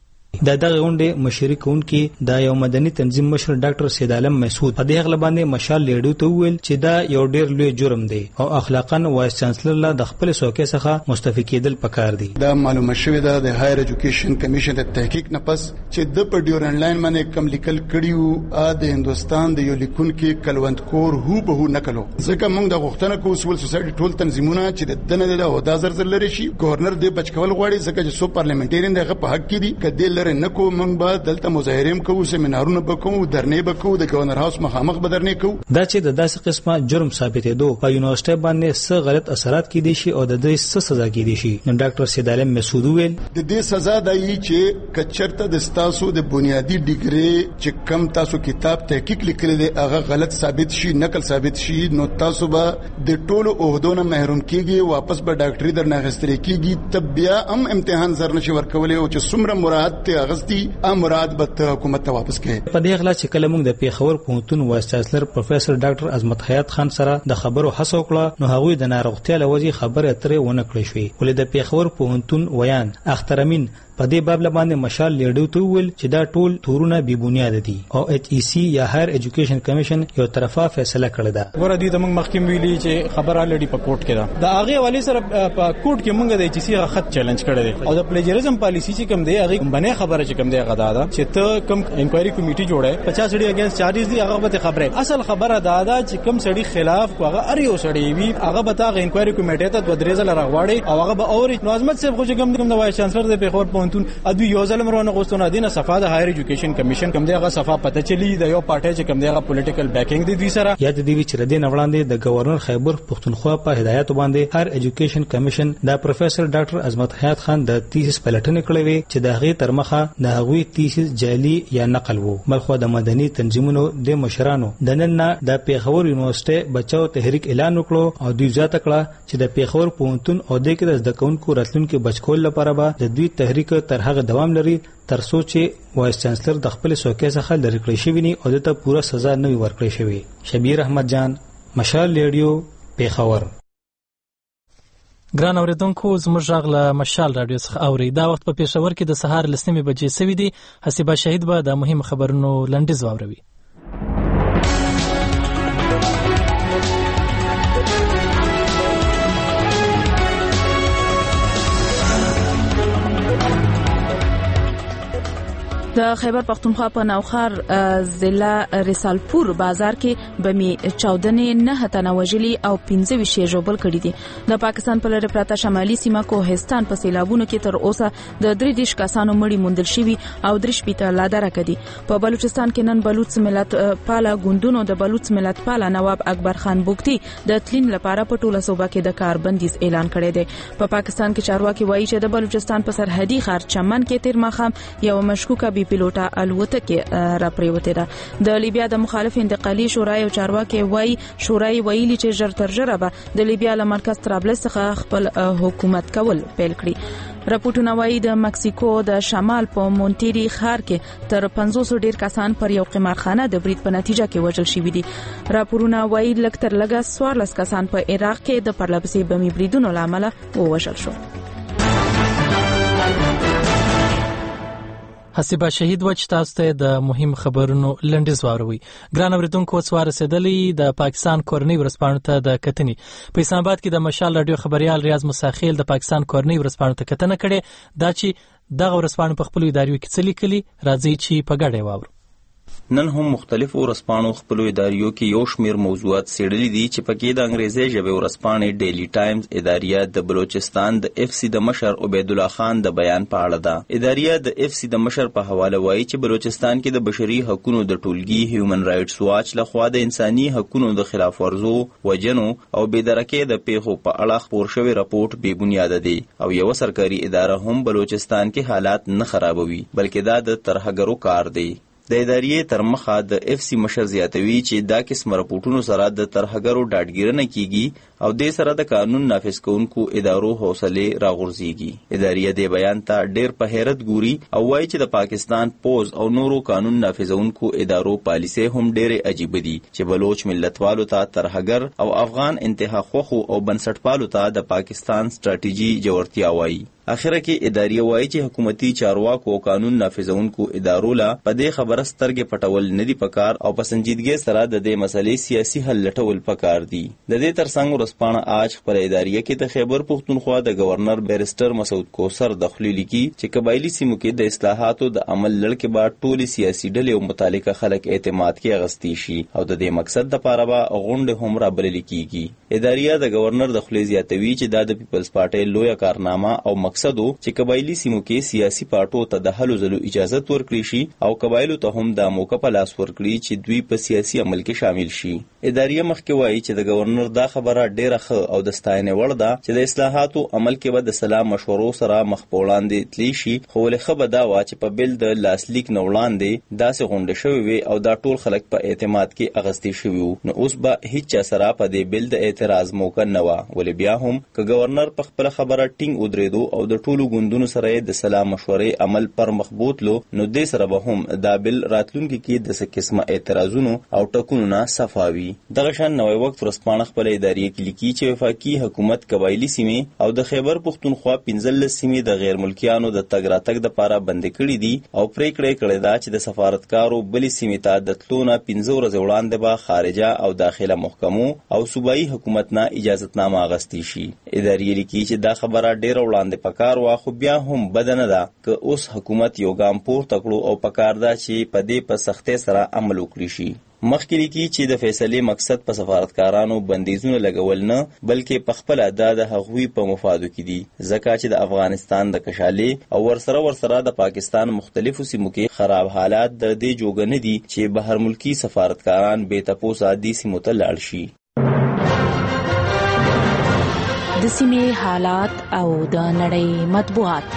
د دغه غونډې مشري کوونکي د یو مدني تنظیم مشر ډاکټر سید عالم مسعود په دې غل باندې مشال لیډو ته ویل چې دا یو ډیر لوی جرم دی او اخلاقاً وایس چانسلر له د خپل سوکې څخه مستفید کېدل پکار دي. دا معلومه شوې ده د هایر ایجوکیشن کمیشن د تحقیق نه پس چې د پډیور انلاین باندې کم لیکل کړیو د هندستان د یو لیکونکو کلوند کور هو به نکلو ځکه موږ د غوښتنه کوو سیول سوسایټي ټول تنظیمونه چې د دنه د هدا زر لري شي گورنر دې بچکول غواړي ځکه چې سو پارلیمنټریان دغه په حق کې دي کله لري نه کو موږ به دلته مظاهرې کوو سیمینارونه وکړو درنې وکړو د گورنر هاوس مخامخ به درنې کوو. دا چې د داسې قسمه جرم ثابتېدو په یونیورسيټي باندې څه غلط اثرات کېدي شي او د دې څه سزا کېدي شي. نو ډاکټر سید عالم مسعود ویل د دې سزا دی چې کچرته د تاسو د بنیادی ډیګری چې کم تاسو کتاب تحقیق لیکل دي هغه غلط ثابت شي نقل ثابت شي نو تاسو به د ټولو عہدونو محروم کیږي واپس به ډاکټري درنه غستري کیږي تب بیا هم امتحان زر نشي ورکولې او چې څومره مراد ته اغستی مراد به حکومت ته واپس کړي. په دې غلا چې کله موږ د پېښور پوهنتون وایس چانسلر پروفیسور ډاکټر عظمت حیات خان سره د خبرو هڅه وکړه نو هغوی د ناروغتیا لوجې خبره اترې ونه کړې شوې ولې د پېښور پوهنتون ویان اخترمین په دې باب باندې مشال لیډو ته ویل چې دا ټول تورونه بی بنیاد دي او ایچ ای سی یا هایر ایجوکیشن کمیشن یو طرفه فیصله کړې ده. ګوره دې د موږ مخکې ویلي چې خبره لړی په کوټ کې ده د هغه والی سره په کوټ کې موږ د ایچ ای سی خط چیلنج کړی دی او د پلیجریزم پالیسی چې کوم دی هغه باندې خبره چې کوم دی هغه دا چې ته کوم انکوایری کمیټي جوړه 50 سړي اگینست چارجز دي هغه به خبره اصل خبره دا چې کوم سړي خلاف هغه ار یو سړي وي هغه به تا انکوایری کمیټه ته د درېزل راغواړي او هغه به اوري نو عظمت صاحب خو چې کوم د وایس چانسلر د پېښور پوهنتون ادو یو ځل مرونه غوښتنه دینه صفه د هایر ایجوکیشن کمیشن کوم دغه صفه پته چلی د یو پارټي چې کوم دغه پولیټیکل بیکینګ دی دوی سره یاد دی چې ردی نه وړاندې د گورنر خیبر پختونخوا په هدایت باندې هر ایجوکیشن کمیشن د پروفیسور ډاکټر عظمت حیات خان د تیسیس پلټنې کړې وي چې د هغې تر مخه د هغوی تیسیس جعلي یا نقل وو. بلخو د مدني تنظیمونو د مشرانو د نن نه د پیښور یونیورسيټي بچاو تحریک اعلان وکړو او دوی ځاته کړه چې د پیښور پوهنتون او د کې د زده کوونکو راتلونکو بچکول لپاره به د دوی تحریک تر هغه دوام لري تر څو چې وایس چانسلر د خپل څوکۍ څخه لرې کړی شوی نه او دته پوره سزا نه ورکړی شوی. شبیر احمد جان، مشال ریډیو، پیښور. ګران اوریدونکو زموږ غږ له مشال رادیو څخه اوري. دا وخت په پیښور کې د سهار له 9 بجې سوي دي. حسیبه شهید به د مهم خبرونو لنډیز واوروي. د خیبر پختونخوا په نوخار ضلع رسالپور بازار کې بمی چاودنې 9 تنه وژلي او 15 ژوبل کړي دي. د پاکستان په لړ پراته شمالي سیمه کوهستان په سیلابونو کې تر اوسه د 3 کسانو مړي موندل شوي او 3 پیته لا درک دي. په بلوچستان کې نن بلوچ ملت پاله ګوندونو د بلوچ ملت پاله نواب اکبر خان بوکتی د تلین لپاره په ټوله صوبه کې د کار بندیز اعلان کړی دی. په پاکستان کې چارواکي وایي چې د بلوچستان په سرحدي ښار چمن کې تیر ماښام یو مشکوکه پیلوټه الوتکه را پریوته ده. د لیبیا د مخالف انتقالي شورای او چارواکي وایي شورای ویلي چې ژر تر ژره به د لیبیا له مرکز طرابلس څخه خپل حکومت کول پیل کړي. راپورټونه وایي د مکسیکو د شمال په مونټيري ښار کې تر 500 ډیر کسان پر یو قمارخانه د برید په نتیجه کې وژل شوي دي. راپورونه وایي لږ تر لږه 14 کسان په عراق کې د پرلپسې بمي بریدونو لامل ووژل شو. حسیبه شهید وچ تاسو ته د مهم خبرونو لنډیز واوروي. ګران اوریدونکو څوار رسیدلې د پاکستان کورنۍ ورسپانو ته د کتنې په اسلام آباد کې د مشال رادیو خبريال ریاض مساخیل د پاکستان کورنۍ ورسپانو ته کتنه کړي. دا چې دغه ورسپانو په خپل اداریو کې څه لیکلي راځي چې په ګډه واورو. نن هم مختلفو ورسپانو خپل اداریو کې یو شمیر موضوعات سیړلي دي چې پکې د انګریزي ژبې ورسپانې ډیلی ټایمز اداریه د بلوچستان د اف سی د مشر عبید الله خان د بیان په اړه ده. اداریه د اف سی د مشر په حواله وایي چې بلوچستان کې د بشري حقوقو د ټولګي هیومن رائټس واچ لخوا د انساني حقوقو د خلاف ورزو وجنو او بېدرکۍ د پیښو په اړه خپور شوی راپورټ بې بنیاده دی او یو سرکاري اداره هم بلوچستان کې حالات نه خرابوي بلکې دا د ترهګرو کار دی. د ادارې تر مخه د اف سی مشر زیاتوي چې دا قسم راپورټونو سره د ترهګرو ډاډګیرنه کیږي او د سره د قانون نافذ کوونکو ادارو حوصله راغورځيږي. ادارې د بیان ته ډېر په حیرت ګوري او وایي چې د پاکستان پوز او نورو قانون نافذونکو ادارو پالیسي هم ډېر عجیب دي چې بلوچ ملتوالو ته ترهګر او افغان انتها خوخو او بنسټپالو ته د پاکستان ستراتیژي جوړتیا وایي. اخره کې ادارې وایي چې حکومتي چارواکو او قانون نافذونکو ادارو لا په دې خبره سترګې پټول نه دي پکار او په سنجیدګۍ سره د دې مسلې سیاسي حل لټول پکار دي. د دې ترڅنګ ورسپانه آج خپل ادارې کې د خیبر پختونخوا د گورنر بیرسټر مسعود کوثر د خلیلی کې چې قبایلی سیمو کې د اصلاحاتو د عمل لړ بعد ټولي سیاسي ډلې او متعلقه خلک اعتماد کې اغستی شي او د دې مقصد لپاره به غونډه هم را بلل کیږي. ادارې د گورنر د خلیز یاتوي چې د پیپلز پارټي لوی کارنامه او مقصدو چې قبایلی سیمو کې سیاسي پارټو ته د هلو ځلو اجازه ورکړي شي او قبایلو ته هم د موقع په لاس ورکړي چې دوی په سیاسي عمل کې شامل شي. ادارې مخکې وایي چې د گورنر دا خبره ډېره ښه او د ستاینې وړ ده چې د اصلاحاتو عمل کې به د سلا مشورو سره مخ په وړاندې تللی شي خو ولې ښه به دا وه چې په بل د لاسلیک نه وړاندې داسې غونډه شوې وي او دا ټول خلک په اعتماد کې اغستې شوي وو نو اوس به هیڅ چا سره په دې بل د اعتراض موقع نه وه. ولې بیا هم که گورنر په خپله خبره ټینګ ودرېدو او د ټولو ګوندونو سره د سلا مشورې عمل پر مخ بوتلو نو دې سره به هم دا بل راتلونکي کې د څه قسمه اعتراضونو او ټکونو نه صفاوي. دغه شان نوی وخت ورسپانه خپل ادارې کې لیکي چې وفاقي حکومت قبایلی سیمې او د خیبر پختونخوا 15 سیمې د غیر ملکیانو د تګ راتګ لپاره بند کړي دي او پریکړه کړې ده چې د سفارتکارو بلې سیمې ته د تلونه 15 ورځې وړاندې به خارجه او داخله محکمو او صوبایي حکومت نه اجازهتنامه اغستې شي. ادارې لیکي چې دا خبره ډېر وړاندې پکار وا خو بیا هم بدنه ده که اوس حکومت یو ګام پورته کړو او پکار ده چې په دې په سختۍ سره عمل وکړي شي. مخکې لیکي چې د فیصلې مقصد په سفارتکارانو بندیزونه لګول نه بلکې په خپله دا د هغوی په مفادو کې دي، ځکه چې د افغانستان د کشالې او ورسره د پاکستان مختلفو سیمو کې خراب حالات د دې جوګه نه دي چې بهر ملکی سفارتکاران بې تپوسه دې سیمو ته لاړ شي. د سیمې حالات او د نړۍ مطبوعات.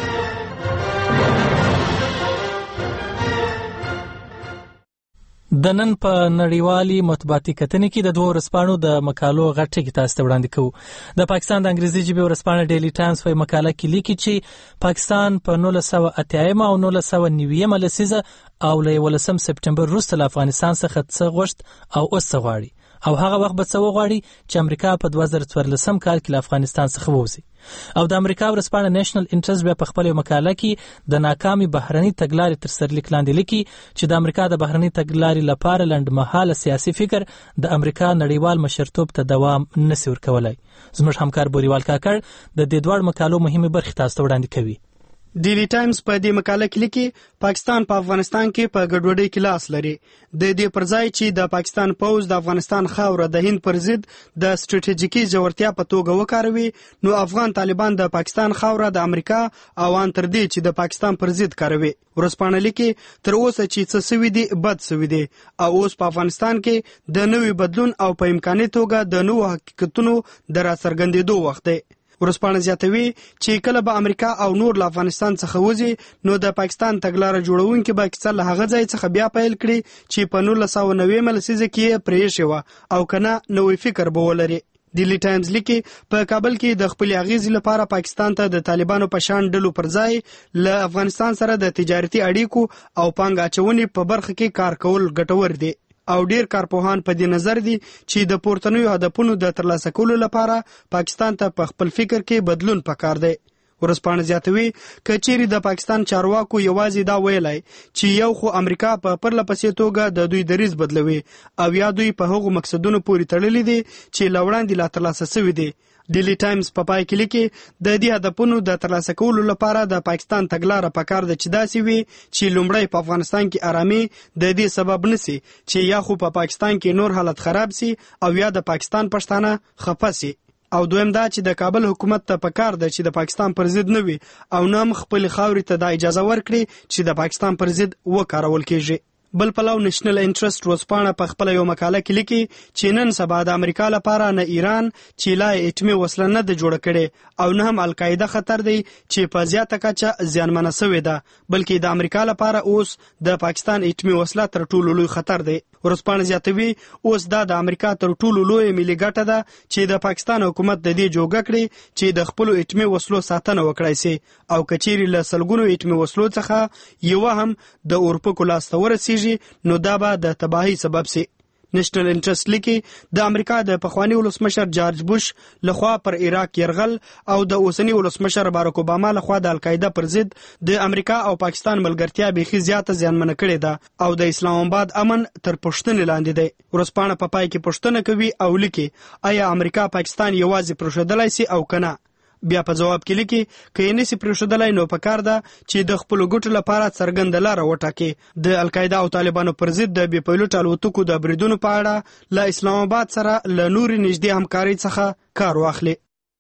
د نن په نړیوالي مطبوعاتي کتنې کې د دوه ورځپاڼو د مقالو غټه کې تاسو ته وړاندې کوو. د پاکستان د انګریزي ژبې ورځپاڼه ډیلی ټایمز په مقاله کې لیکي چې پاکستان په 1980 او 1990 لسیزه او له 11 سپټمبر وروسته له افغانستان څخه څه غوښت او اوس څه غواړي او هغه وخت به څه وغواړي چې امریکا په 2014 کال کې له افغانستان څخه ووځي. او د امریکا ورځپاڼه نېشنل انټرست بیا په خپل مقاله کې د ناکامي بهرني تګلارې تر سرلیک لاندې لیکي چې د امریکا د بهرني تګلارې لپاره لنډمهاله سیاسي فکر د امریکا نړیوال مشرتوب ته دوام نشي ورکولای. زموږ همکار بوریوال کاکړ د دې دوه مقالو مهمه برخه تاسو ته وړاندې کوي. ډیلی ټایمز په دې مقاله کې لیکي پاکستان په افغانستان کې په ګډوډۍ کې لاس لري. د دې پر ځای چې د پاکستان پوځ د افغانستان خاوره د هند پر ضد د ستراتیژیکي ځوړتیا په توګه وکاروي، نو افغان طالبان د پاکستان خاوره د امریکا او ان تر دې چې د پاکستان پر ضد کاروي. ورځپاڼه لیکي تر اوسه چې څه سوي دي بد سوي دي او اوس په افغانستان کې د نوي بدلون او په امکاني توګه د نوو حقیقتونو د راڅرګندېدو وخت دی. ورځپاڼه زیاتوي چې کله به امریکا او نور له افغانستان څخه وځي نو د پاکستان تګلاره جوړونکي به کیسه له هغه ځای څخه بیا پیل کړي چې په 1990 لسیزه کې پرې شوه او کنه نوې فکر به ولري. ډیلی ټایمز لیکي په کابل کې د خپل اغیزې لپاره پاکستان ته د طالبانو په شان ډلو پر ځای له افغانستان سره د تجارتي اړیکو او پانګه اچونې په برخه کې کار کول ګټور دي او ډیر کارپوهان په دې نظر دي چې د پورتنیو هدفونو د ترلاسه کولو لپاره پاکستان ته په خپل فکر کې بدلون پکار دی. ورځپاڼه زیاتوي کچېری د پاکستان چارواکو یوازې دا ویلای چې یو خو امریکا په پرله پسې توګه د دوی دریز بدلوي او یا دوی په هغو مقصدونو پورې تړلي دي چې لوړاندې لا ترلاسه شوي دي. ډیلی ټایمز په پای کې لیکي د دې هدفونو د ترلاسه کولو لپاره د پاکستان تګلاره پکار ده چې داسې وي چې لومړی په افغانستان کې آرامي د دې سبب نشي چې یا خو په پاکستان کې نور حالت خراب سي او یا د پاکستان پښتانه خفه سي، او دویم دا چې د کابل حکومت ته پکار ده چې د پاکستان پر ضد نه وي او نه خپل خاورې ته د اجازه ورکړي چې د پاکستان پر ضد وکارول کیږي. بل پلو نېشنل انټرست ورځپاڼه په خپل یو مقاله کې لیکي چې نن سبا د امریکا لپاره نه ایران چې لا اټومي وسله نه ده جوړه کړې او نه هم القاعده خطر دی چې په زیاته کچه زیانمنه شوې ده، بلکې د امریکا لپاره اوس د پاکستان اټومي وسله تر ټولو لوی خطر دی. ورځپاڼه زیاتوي اوس دا د امریکا تر ټولو لوی ملي ګټه ده چې د پاکستان حکومت د دې جوګه کړي چې د خپل اټومي وسلو ساتنه وکړي سي او کچېری له سلګونو اټومي وسلو څخه یو هم د اورپکو لاس ته ورسیږي نو دا به د تباہی سبب سي. نېشنل انټرست لیکي د امریکا د پخوانی ولسمشر جارج بوش لخوا پر عراق يرغل او د اوسنی ولسمشر باراک اوباما لخوا د القاعده پر ضد د امریکا او پاکستان ملګرتیا بيخي زیاته زیانمنه کړې ده او د اسلام آباد امن تر پښتنې لاندې دی. ورځپاڼه په پای کې پښتنه کوي او لیکي آیا امریکا پاکستان یوازې پرشدلای سي او کنه. بیا په جواب کې لیکي که یې نسی پرېښودلی نو پکار ده چې د خپلو ګټو لپاره څرګنده لاره وټاکي. د القاعده او طالبانو پر ضد د بې پیلوټ الوتکو د بریدونو په اړه له اسلام آباد سره له نورې نږدې همکارۍ څخه کار واخلي.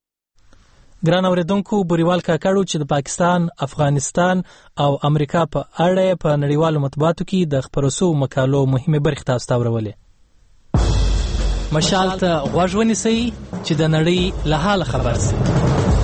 ګران اوریدونکو، بوریوال کاکړو چې د پاکستان، افغانستان او امریکا په اړه په نړیوالو مطبوعاتو کې د خپرو شوو مقالو مهمې برخې تاسو ته اورولې. مشال ته غوږ ونیسئ چې د نړۍ له حاله خبر شئ.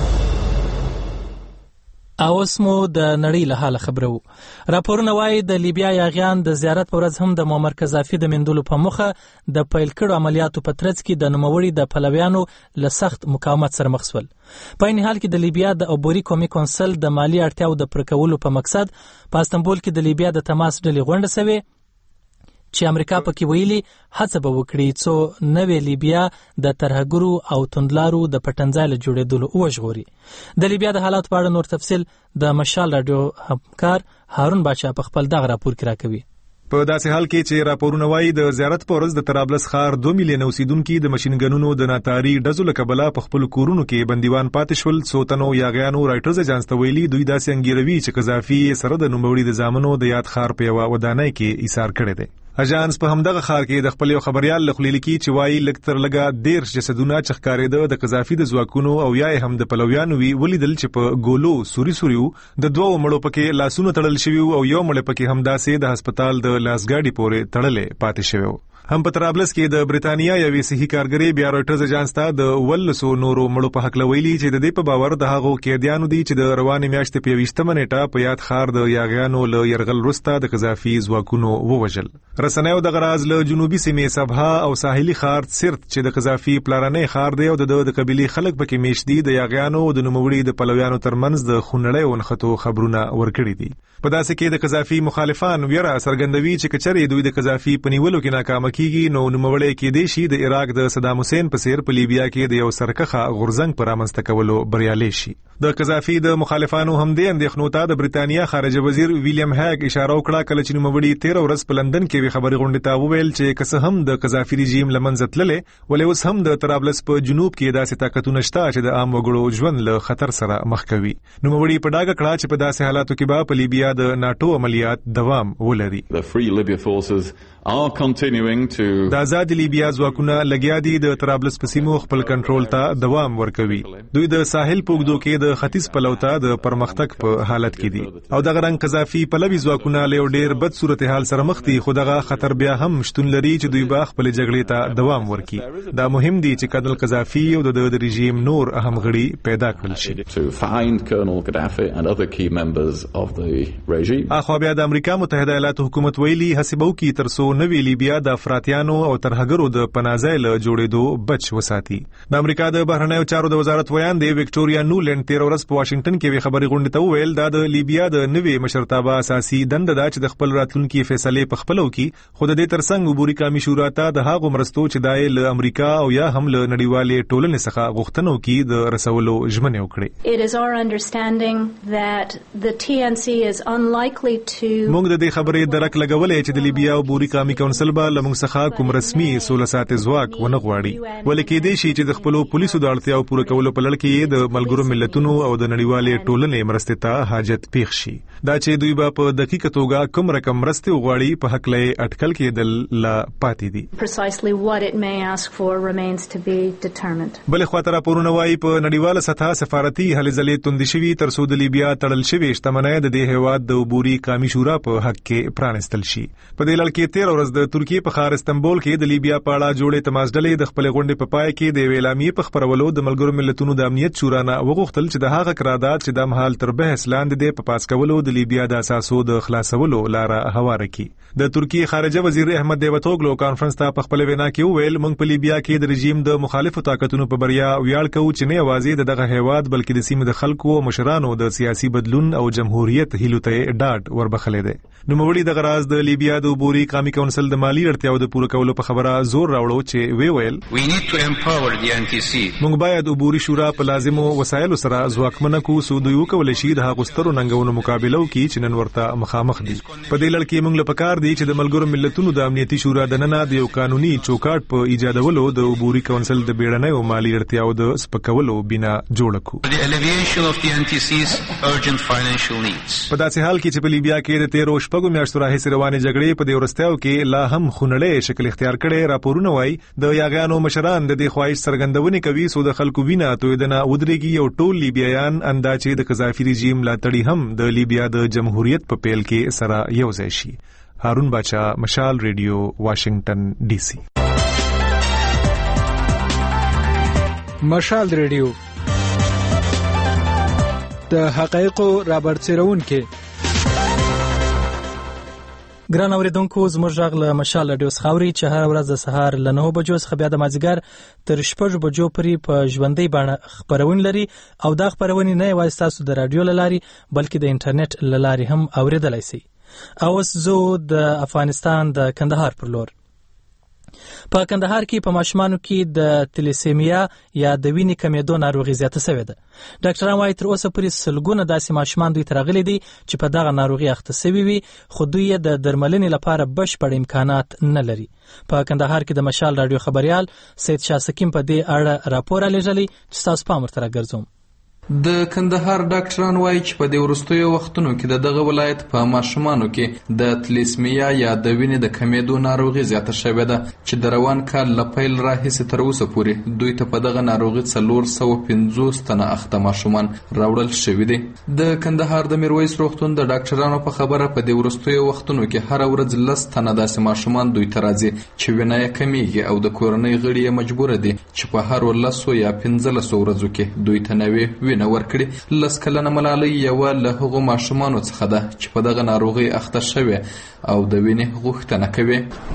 اوس مو د نړۍ له حاله خبرو. راپورونه وايي د لیبیا یاغیان د زیارت پر ورځ هم د معمر قذافي د مندلو په مخه د پیل کړو عملیاتو په ترڅ کې د نوموړي د پلویانو له سخت مقاومت سره مخ شول. په این حال کې د لیبیا د عبوري قومي کونسل د مالی اړتیاو د پوره کولو په مقصد په استنبول کې د لیبیا د تماس ډلې غونډه شوې چې امریکا پکې ویلي هڅه به وکړي څو نوې لیبیا د ترهګرو او توندلارو د پټنځای له جوړېدلو وژغوري. د لیبیا د حالات په اړه نور تفصیل د مشال رادیو همکار هارون باچا په خپل دغه راپور کې راکوي. په داسې حال کې چې راپورونه وايي د زیارت په ورځ د طرابلس ښار 2 میلیون اوسیدونکو د ماشینګنونو د ناتاری ډزو له کبله په خپل کورونو کې بندیوان پاتې شول. څوتنو یاغیانو رایټرز اجانس ته ویلي دوی داسې انګیروي چې قذافي سره د نوموړي د ځامنو د یاد ښار په یوه ودانۍ کې ایثار کړی دی. اژانس په همدغه ښار کې د خپل خبريال لخوا لیکي چې وایي لکتر لګا 13 جسدونه چخکارېده د قذافي د ځواکونو او یا هم د پلویانو وی ولیدل چې په ګولو سوري د دوه مړو پکې لاسونه تړل شوی او یو مړ پکې همداسې د هسپتال د لاسګاډي پورې تړلې پاتې شوی. هم په طرابلس کې د بریتانیا یوې صحي کارګرې بیا رويټرز اژانس ته د 100 نورو مړو په حق لویلي چې د دې په باور د هغو قیدیانو دي چې د روانې میاشتې په 20 نیټه په یاد ښار د یاغیانو له يرغل وروسته د قذافي ځواکونو ووجل. رسنیو د غراز له جنوبي سیمې صبها او ساحلي ښار سرت چې د قذافي پلارنې ښار دی او د قبيلي خلک پکې میشت دي د یاغیانو د نوموړي د پلویانو ترمنځ د خونړۍ ونختو خبرونه ورکړي دي. په داسې کې د قذافي مخالفان ویره څرګندوي چې کچري دوی د قذافي په نیولو کې ناکام کیږي نو نوموړی کې دی شي د عراق د صدام حسین په څیر په لیبیا کې د یو سرکخه غورځنګ پر امنځته کولو بریالي شي. د قذافي د مخالفانو هم د اندېښنو ته د بریتانیا خارجه وزیر ویلیام هاګ اشاره وکړه کله چې نوموړی 13 ورځ په لندن کې خبري غونډه ته وویل چې کسه هم د قذافي رژیم لمنځه تللې ولې اوس هم د طرابلس په جنوب کې داسې طاقتونه شته چې د عام وګړو ژوند له خطر سره مخ کوي. نوموړی په ډاګه کړه چې په داسې حالاتو کې به په لیبیا د ناتو عملیات دوام ولري. د آزاد لیبیا ځواکونه لګیا دي د طرابلس په سیمو خپل کنټرول ته دوام ورکوي. دوی د ساحل په اوږدو کې د ختیځ پلوته د پرمختګ په حالت کې دي او دغه رنګ قذافي پلوي ځواکونه له ډېر بد صورتحال سره مخ دي خو دغه خطر بیا هم شتون لري چې دوی به خپل جګړې ته دوام ورکړي. دا مهم دي چې کډل قذافي او د رژیم نور اهم غړي پیدا کړل شي. اخو بیا د امریکا متحده ایالاتو حکومت ویلي حسابو کې ترسو نوې لیبیا د افراطیانو او ترهګرو د پناځای له جوړېدو بچ وساتي. د امریکا د بهرنیو چارو د وزارت ویان دی وکټوریا نولند 13 ورځ په واشنگټن کې خبري غونډه ته ویل دا د لیبیا د نوې مشرتابه اساسي دنده ده چې د خپل راتلونکي فیصله په خپلو کې خود دې ترڅنګ عبوري قومي شورا ته د هغو مرستو چې دای له امریکا او یا هم له نړیوالې ټولنې څخه غوښتنو کې د رسولو ژمنه وکړي. It is our understanding that the TNC is unlikely to موږ د دې خبرې درک لګولې چې د لیبیا عبوري قومي کونسل به لمغ څخه کوم رسمي 16 ساعت ځواک ونه غواړي ولکه دې شي چې د خپل پولیسو د اړتیاو پوره کولو په لړ کې د ملګرو ملتونو او د نړیوالې ټولنې مرستې ته حاجت پیښ شي. دا چې دوی به په دقیقه توګه کوم رقم مرستې وغواړي په حق لې اټکل کېدل لا پاتې دي. Precisely what it may ask for remains to be determined. بل خاطر راپورونه وايي په نړیواله سطح سفارتي هلې ځلې توندې شوي تر څو د لیبیا تړل شوی شتمنۍ د دې هیواد د عبوري قومي شورا په حق کې پرانستل شي. په دې لړ کې 13 ورځ د ترکیې په ښار استنبول کې د لیبیا په اړه جوړې تماسډلې د خپل غونډې په پای کې د اعلامیې په خبرولو د ملګرو ملتونو د امنیت شورا نه وغوښتل چې د هغه قرارداد چې د مهال تر بحث لاندې دی په پاس کولو د لیبیا د اساسو د خلاصولو لاره هواره کړي. د ترکیې خارجه وزیر احمد دیوتوغلو کانفرنس ته په خپل وینا کې وویل موږ په لیبیا کې د رژیم د مخالفو طاقتونو په بریا ویاړ کوو چې نه یوازې دغه هیواد بلکې د سیمې د خلکو او مشرانو د سیاسي بدلون او جمهوریت هیلو ته ډاډ وربخلې ده. نوموړي د غراز د لیبیا د عبوري قومي کونسل د مالی اړتیاو د پوره کولو په خبره زور راوړو چې ویل موږ باید عبوري شورا په لازمو وسایلو سره ځواکمنه کو سو دوی وکول شي د هغو سترو ننګونو مقابله وکړي چې نن ورته مخامخ دي. په دې لړ کې موږ له پکار دي چې د ملګرو ملتونو د امنیتي شورا د نن د یو قانوني چوکاټ په ایجادولو د عبوري کونسل د بیړنیو مالی اړتیاو د سپکولو بنا جوړ کړو. په داسې حال کې چې په لیبیا کې د 13 شپږو میاشتو راهیسې روانې جګړې په دې ورستیاو کې لا هم خونړی شکل اختیار کړي. راپورونه وايي د یاغیانو مشران د دې خواهش څرګندونې کوي سو د خلکو وینه تویدنه ودرېږي او ټول لیبیایان انداچې د قذافي رژیم لا تړي هم د لیبیا د جمهوریت په پیل کې سره یو ځای شي. هارون باچا، مشال ریډیو، واشنگټن ډي سي. مشال ریډیو د حقایقو رابرسېرون کې ګران اوریدونکو زموږ غږ له مشال رادیو څخه اوري چې هر ورځ د سهار له 9 بجو څخه بیا د مازدیګر تر 6 بجو پورې په ژوندۍ بڼه خبرونه لري او دا خبرونه نه یوازې تاسو د رادیو لاري بلکې د انټرنیټ لاري هم اوریدلای شئ. اوس زه د افغانستان د کندهار پر لور. په کندهار کې په ماشومانو کې د تلیسیمیا یا د وینې کمیدو ناروغي زیاته شوې ده. ډاکټران وايي تر اوسه پورې سلګونه داسې ماشومان دوی ته راغلي دي چې په دغه ناروغي اخته شوي وي خو دوی د درملنې لپاره بشپړ امکانات نه لري. په کندهار کې د مشال رادیو خبريال سید شاه سکیم په دې اړه راپور لېږلی چې تاسو پام ورته راګرځوم. د کندهار ډاکټران وایي چې په دې وروستیو وختونو کې دغه ولایت په ماشومانو کې د تلیسمیا یا د وینې د کمیدو ناروغي زیاته شوې ده چې د روان کال له پیل راهیسې تر اوسه پورې دوی ته په دغه ناروغي 450 تنه اخته ماشومان راوړل شوي دي. د کندهار د میرویس روغتون د ډاکټرانو په خبره په دې وروستیو وختونو کې هر ورځ 10 تنه داسې ماشومان دوی ته راځي چې وینه یې کمیږي او د کورنۍ غړي یې مجبور دي چې په هر 10 یا 15 ورځو کې دوی ته نوې وینه ورکړي. 10 کلنه ملالۍ یوه له هغو ماشومانو څخه ده چې په دغه ناروغۍ اخته شوې او د وینې غوښتنه کوي.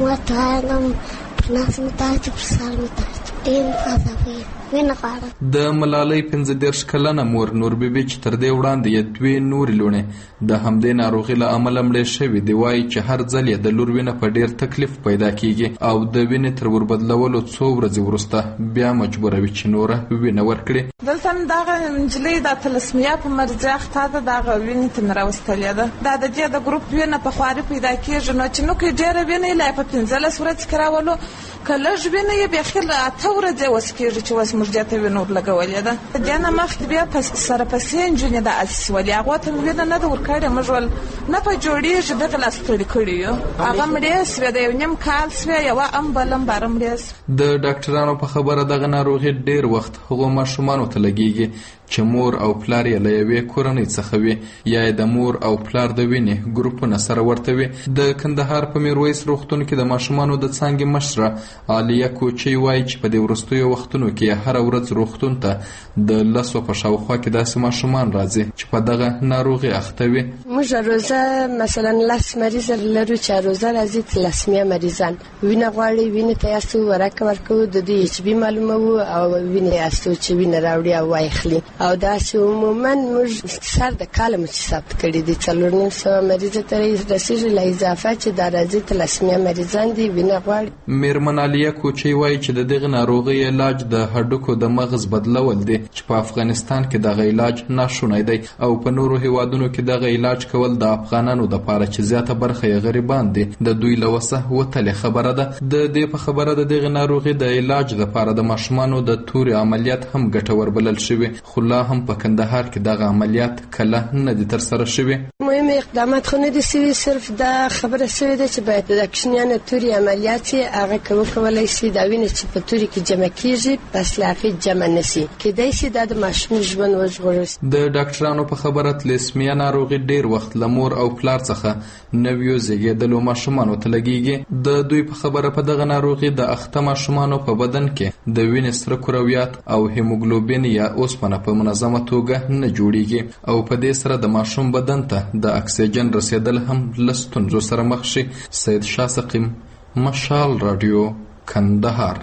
د ملالۍ 15 کلنه مور نور بیبي چې تر دې وړاندې یې 2 نورې لوڼې د همدې ناروغۍ له امله مړې شوې دي وایي چې هر ځل یې د لور وینه په ډېر تکلیف پیدا کیږي او د وینې تر وربدلولو څو ورځې وروسته بیا مجبوروي چې نوره وینه ورکړي. دلته دغه نجلۍ د تلسمیا په مرض اخته ده، دغه وینې ته راوستلې ده. دا د دې د ګروپ وینه په خواري پیدا کیږي نو چې نو کې ډېره وینه لا په 15 ورځې کې راولو کله ژوینه یې بیا خل اته ورځې وسکیږي چې وس مرجته وینور لګولې ده. دنه مخت بیا پس سره پسې انجنې د اساس ولې هغه ته وینه نه د ورکړې مجول نه په جوړیږي دغه لاستړي کړی یو هغه مړې سوي د نیم کال سوي یو امبلم بارم دې. د ډاکټرانو په خبره دغه ناروغي ډیر وخت هغه ماشومان ته لګیږي چې مور او پلار یې له یوې کورنۍ څخه وي یا د مور او پلار د وینې ګروپونه سره ورته وي. د کندهار په میرویس روغتون کې د ماشومانو د څانګې مشره عالیه کوچی وایي چې په دې وروستیو وختونو کې هر ورځ روغتون ته د 10 په شاوخوا کې داسې ماشومان راځي چې په دغه ناروغي اخته وي. موږ روزه مثلا 10 مریض لرو چې روزه راځي تلسمیا مریضان وینه غواړي وینه ته یاسو ورکو د دې ایچ بي معلومه وو او وینه یاسو چې وینه راوړي او واخلي او دا چې عموما موږ سر د کال مو ثبت کړی دي 400 مریض ته رسیدي لا اضافه چې د راځي تلسمیا مریضان دي وینه غواړي. میرمن عالیه کوچی وایي چې د دغه ناروغي علاج د هډوکو د مغز بدلول دي چې په افغانستان کې دغه علاج ناشونی دی او په نورو هیوادونو کې دغه علاج کول د افغانانو د پاره چې زیاته برخه یې غریبان دي د دوی لوسه وتلې خبره ده. د دې په خبره د دغه ناروغي د علاج لپاره د ماشومانو د توري عملیات هم ګټور بلل شوی خو لا هم په کندهار کې دغه عملیات کله نه دي تر سره شوی. مهم اقدامات خو نه دي سوي صرف دا خبره سوي ده چې باید د اکشنیانه توري عملیات هغه کولای شي دا وینه چې په توري کې جمع کیږي پس لاغي جمع نشي کېدای شي د ماشوم ژوند وژغوري. د ډاکټرانو په خبره تلیسمیا ناروغي ډیر وخت لمور او پلار څخه نویو زیږیدلو ماشومانو ته لګیږي. د دوی په خبره په دغه ناروغي د اخته ماشومانو په بدن کې د وینې سره کرویات او هیموګلوبین یا اوسپنه په منظمه توګه نه جوړیږي او په دې سره د ماشوم بدن ته د اکسیجن رسیدل هم لستونزو سره مخ شي. سید شاه سقیم، مشال رادیو، کندهار.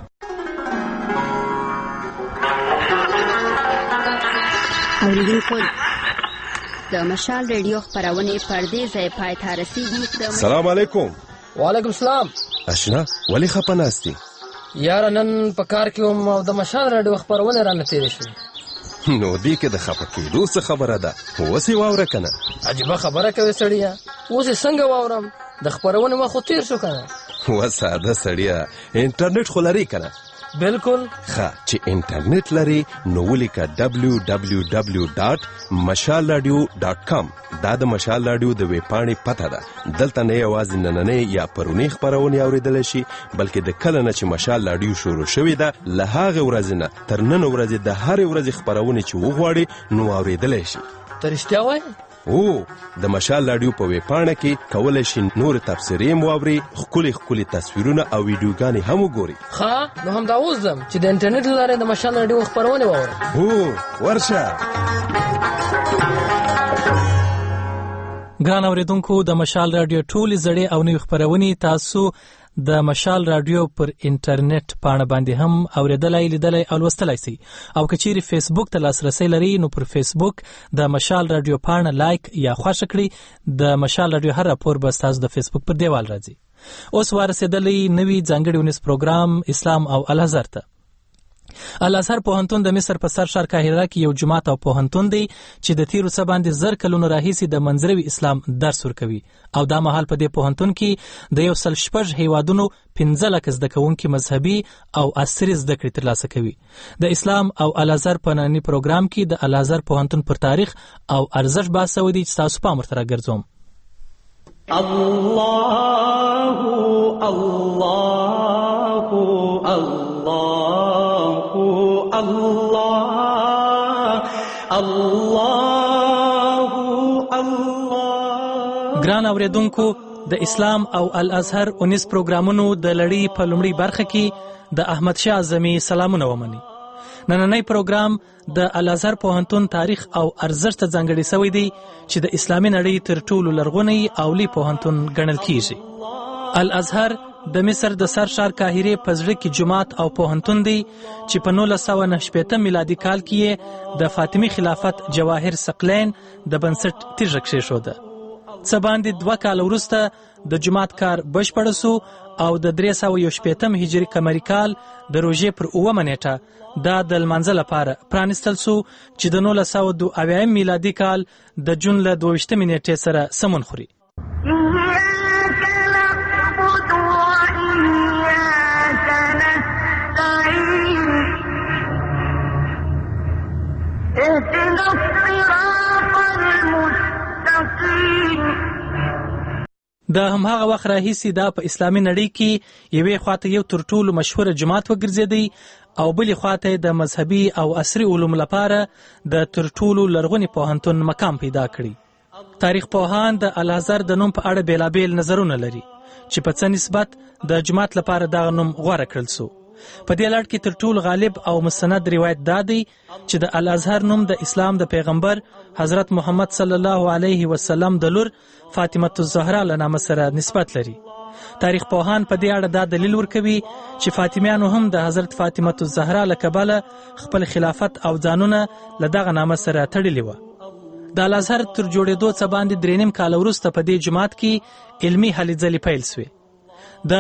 اوریدونکو د مشال رادیو خبرونه پردې ځای پای ته رسیدي. سلام علیکم. وعلیکم السلام. اشنا ولی خپناستی یار نن په کار کې هم او د مشال رادیو خبرونه را نتیری شو. نو دې کې د خپکېدو څه خبره ده اوسې واوره کنه. عجیبه خبره کوي سړیا اوس څنګه واورم د خبرونه ما خو تیر شو کنه. وساده سړیا انټرنیټ خو لري کنه. بالکل ښه چې انټرنیټ لري نو ولیکه www.mashalradio.com دا د مشال رادیو د ویب پاڼې پته ده. دلته نه یوازې نننۍ یا پرونی خبرونه اوریدلی شي بلکې د کله نه چې مشال رادیو شروع شوې ده له هغې ورځې نه تر نن ورځې د هرې ورځې خبرونه چې وغواړي نو اوریدلی شي. ته رښتیا وایې؟ او د مشال رادیو په ویب پاڼه کې کولای شي نور تفسیرې مو اوري ښکلي تصویرونه او ویډیوګانې هم وګوري. ښه نو همدا اوس ځم چې د انټرنیټ له لارې د مشال رادیو خبرونه واورم. هو ورشه. ګران اوریدونکو د مشال رادیو ټولې زړې او نوې خبرونه تاسو د مشال رادیو پر انټرنیټ پاڼه باندې هم اوریدلای لیدلای او لوستلای شئ او کچېری فیسبوک ته لاسرسي لري نو پر فیسبوک د مشال رادیو پاڼه لایک یا خوښ کړئ. د مشال رادیو هر راپور به تاسو د فیسبوک پر دیوال راځي. اوس ورسېدلې نوې ځانګړي ونیس پروګرام اسلام او الازهر ته. الازهر پوهنتون د مصر په سر ښار قاهره کې یو جماعت او پوهنتون دی چې د تیرو څه باندې 1000 کلونو راهیسې د منځروي اسلام درس ورکوي او دا مهال په دې پوهنتون کې د 106 هیوادونو 15 لک زده کوونکي مذهبي او عصري زده کړې ترلاسه کوي. د اسلام او الازهر په ننني پروګرام کې د الازهر پوهنتون پر تاریخ او ارزښت بحث ودی چې تاسو پام ورته راګرځوم. الله الله الله الله الله الله. ګران اوریدونکو، د اسلام او الازهر 19 پروګرامونو د لړۍ په لومړۍ برخه کې د احمد شاه اعظمي سلامونه ومني. نننی پروګرام د الازهر پوهنتون تاریخ او ارزښت ته ځانګړی شوی دی چې د اسلامي نړۍ تر ټولو لرغونی او لوی پوهنتون ګڼل کیږي. الازهر د مصر د سر ښار قاهرې په زړه کې جومات او پوهنتون دی چې په 1998 میلادي کال کې د فاطمي خلافت جواهر ثقلین د بنسټ تیږه کېښوده. څه باندې 2 کال وروسته د جومات کار بشپړ شو او د 318 هجري قمري کال د روژې پر 9 نیټه دا د لمانځه لپاره پرانستل شو چې د 1902 میلادي کال د جون له 22 نیټې سره سمون خوري. د هماغه وخت راهیسې دا په اسلامي نړۍ کې یوې خواته یو تر ټولو مشهوره جماعت وګرځېدی او بلې خواته د مذهبي او عصري علومو لپاره د تر ټولو لرغوني پوهنتون مقام پیدا کړي. تاریخ پوهان د الازهر د نوم په اړه بیلابیل نظرونه لري چې په څه نسبت د جماعت لپاره دغه نوم غوره کړل شو. په دې لړ کې تر ټولو غالب او مستند روایت دا دی چې د الازهر نوم د اسلام د پیغمبر حضرت محمد صلی الله علیه وسلم د لور فاطمه الزهرا له نامه سره نسبت لري. تاریخ پوهان په دې اړه دا دلیل ورکوي چې فاطمیانو هم د حضرت فاطمه الزهرا له کبله خپل خلافت او ځانونه له دغه نامه سره تړلي وو. د الازهر تر جوړېدو څه باندې 3.5 کال وروسته په دې جماعت کې علمي هلې ځلې پیل شوې. د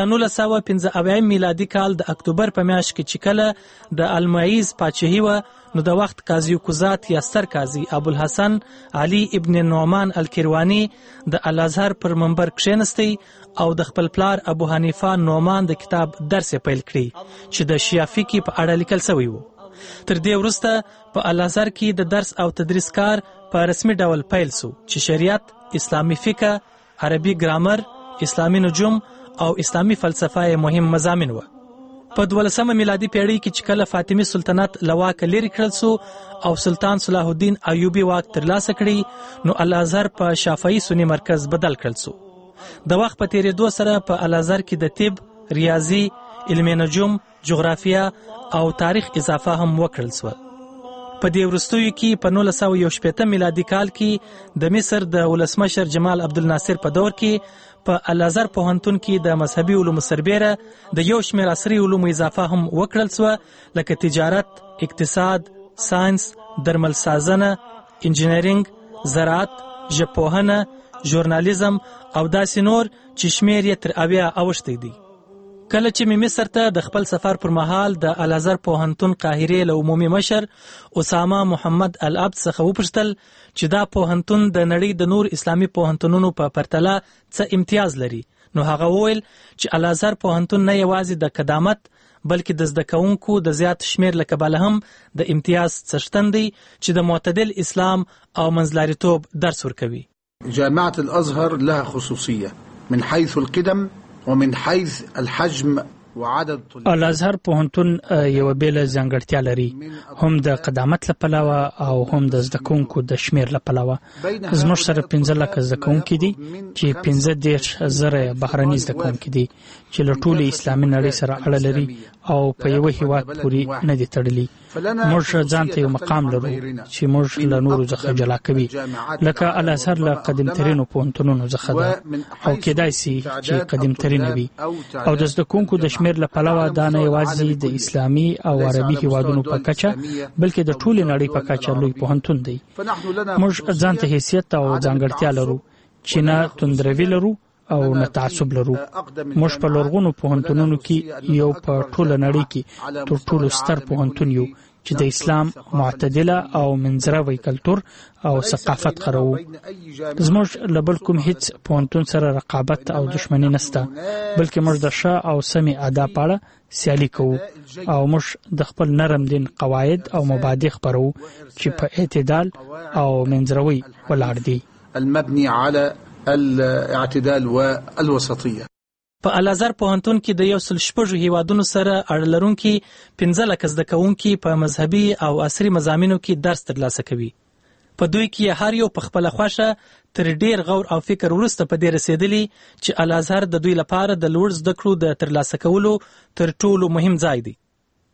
1915 میلادي کال د اکتوبر په میاشت کې چې کله د المعیز پاچاهي وه نو د وخت قاضي قضات یا ستر قاضي ابوالحسن علي ابن نعمان الکرواني د الازهر پر منبر کښېنستی او د خپل پلار ابو حنیفه نعمان د کتاب درس پیل کړي چې د شیعه فقه په اړه لیکل شوی و. تر دې وروسته په الازهر کې د درس او تدریس کار په رسمي ډول پیل شو چې شریعت، اسلامي فقه، عربي ګرامر، اسلامي نجوم او اسلامي فلسفه مهم مضامین و. په 12 میلادي پیړۍ کې چې کله فاطمي سلطنت له واکه لرې کړل شو او سلطان صلاح الدین ایوبي واک ترلاسه کړي نو الازهر په شافعي سني مرکز بدل کړل شو. د وخت په تیریدو سره په الازهر کې د طب، ریاضي، علم نجوم، جغرافیا او تاریخ اضافه هم وکړل شو. په دې وروستیو کې په 1918 میلادي کال کې د مصر د ولسمشر جمال عبدالناصر په دور کې په الازهر پوهنتون کې د مذهبي علومو سربیره د یو شمېر عصري علومو اضافه هم وکړل شوه لکه تجارت، اقتصاد، ساینس، درمل سازنه، انجینرینګ، زراعت، ژبپوهنه، ژورنالیزم او داسې نور چې شمېر یې تر 80 اوښتی دی. کله چې مې مصر ته د خپل سفر پر مهال د الازهر پوهنتون قاهرې له عمومي مشر اسامه محمد العبد څخه وپوښتل چې دا پوهنتون د نړۍ د نور اسلامي پوهنتونونو په پرتله څه امتیاز لري، نو هغه وویل چې الازهر پوهنتون نه یوازې د قدامت بلکې د زده کوونکو د زیات شمېر له کبله هم د امتیاز څښتن دی چې د معتدل اسلام او منځلاریتوب درس ورکوي. جامعة الازهر لها خصوصية من حيث القدم ومن حيث الحجم وعدد الازهر پوهنتون یو بیل ځانګړتیا لري هم د قدامت له پلوه او هم د زده کوونکو د شمېر له پلوه. زموږ سره 15 لک زده کوونکي دي چې 15,000 بهرني زده کوونکي دي چې له ټولې اسلامي نړۍ سره اړه لري او په یو هیواد پورې نه دي تړلي. موږ ځان ته یو مقام لرو چې موږ له نورو څخه جلا کوي، لکه الازهر له قدیمترینو پوهنتونونو څخه ده او کېدای شي چې قدیمترینه وي او د زده کوونکو د شمېر له پلوه دا نه یوازې د اسلامي او عربي هیوادونو په کچه بلکې د ټولې نړۍ په کچه لوی پوهنتون دی. موږ ځان ته حیثیت او ځانګړتیا لرو چې نه توندروي لرو او نه تعصب لرو. موږ په لرغونو پوهنتونونو کې یو په ټوله نړۍ کې تر ټولو ستر پوهنتون یو چې د اسلام معتدله او منځروی کلتور او ثقافت خورو. زموږ له بل کوم هیڅ پوهنتون سره رقابت او دښمني نشته، بلکې موږ د ښه او سمې ادا په اړه سیالي کوو او موږ د خپل نرم دین قواعد او مبادی خبرو چې په اعتدال او منځروی ولاړ دي. المبني على الاعتدال والوسطية. په الازهر پوهنتون کې د 106 هیوادونو سره اړه لرونکي 15 لک زده کوونکي په مذهبي او عصري مضامینو کې درس ترلاسه کوي. په دوی کې هر یو په خپل خوښه تر ډیر غور او فکر وروسته په دې رسیدلی چې الازهر د دوی لپاره د لوړ زده کړو د ترلاسه کولو تر ټولو مهم ځای دی.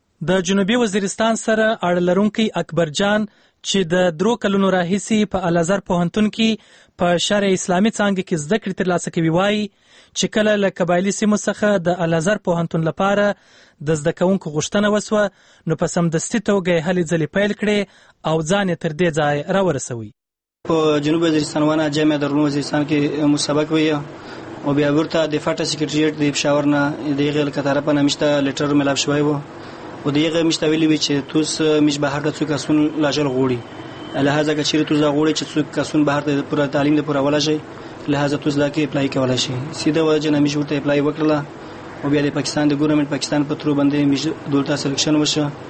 د جنوبي وزیرستان سره اړه لرونکي اکبر جان چې د 3 کلونو راهیسې په الازهر پوهنتون کې په شرع اسلامي څانګه کې زده کړې ترلاسه کوي وایي چې کله له قبایلي سیمو څخه د الازهر پوهنتون لپاره د زده کوونکو غوښتنه وسوه نو په سمدستي توګه یې هلې ځلې پیل کړې او ځان یې تر دې ځای راورسوي. په جنوب وزیرستان ونه جامعه درون وزیرستان کې مسابقه وی او بیا ورته د فاټا سکریټریټ د پېښور نه د غیر کتاره په نامشته لیټر ملاب شوی وو او دغه مشتویلی وی چې توس مش بهر ته څوک اسون لاجل غوړي لهدا که چیرې توس غوړي چې څوک اسون بهر ته پوره تعلیم د پوره ولا شي لهدا توس دا کې اپلای کولای شي سیده وجه نه مش ورته اپلای وکړه او بیا د پاکستان د ګورنمنت پاکستان په ترو باندې مش دولت سلیکشن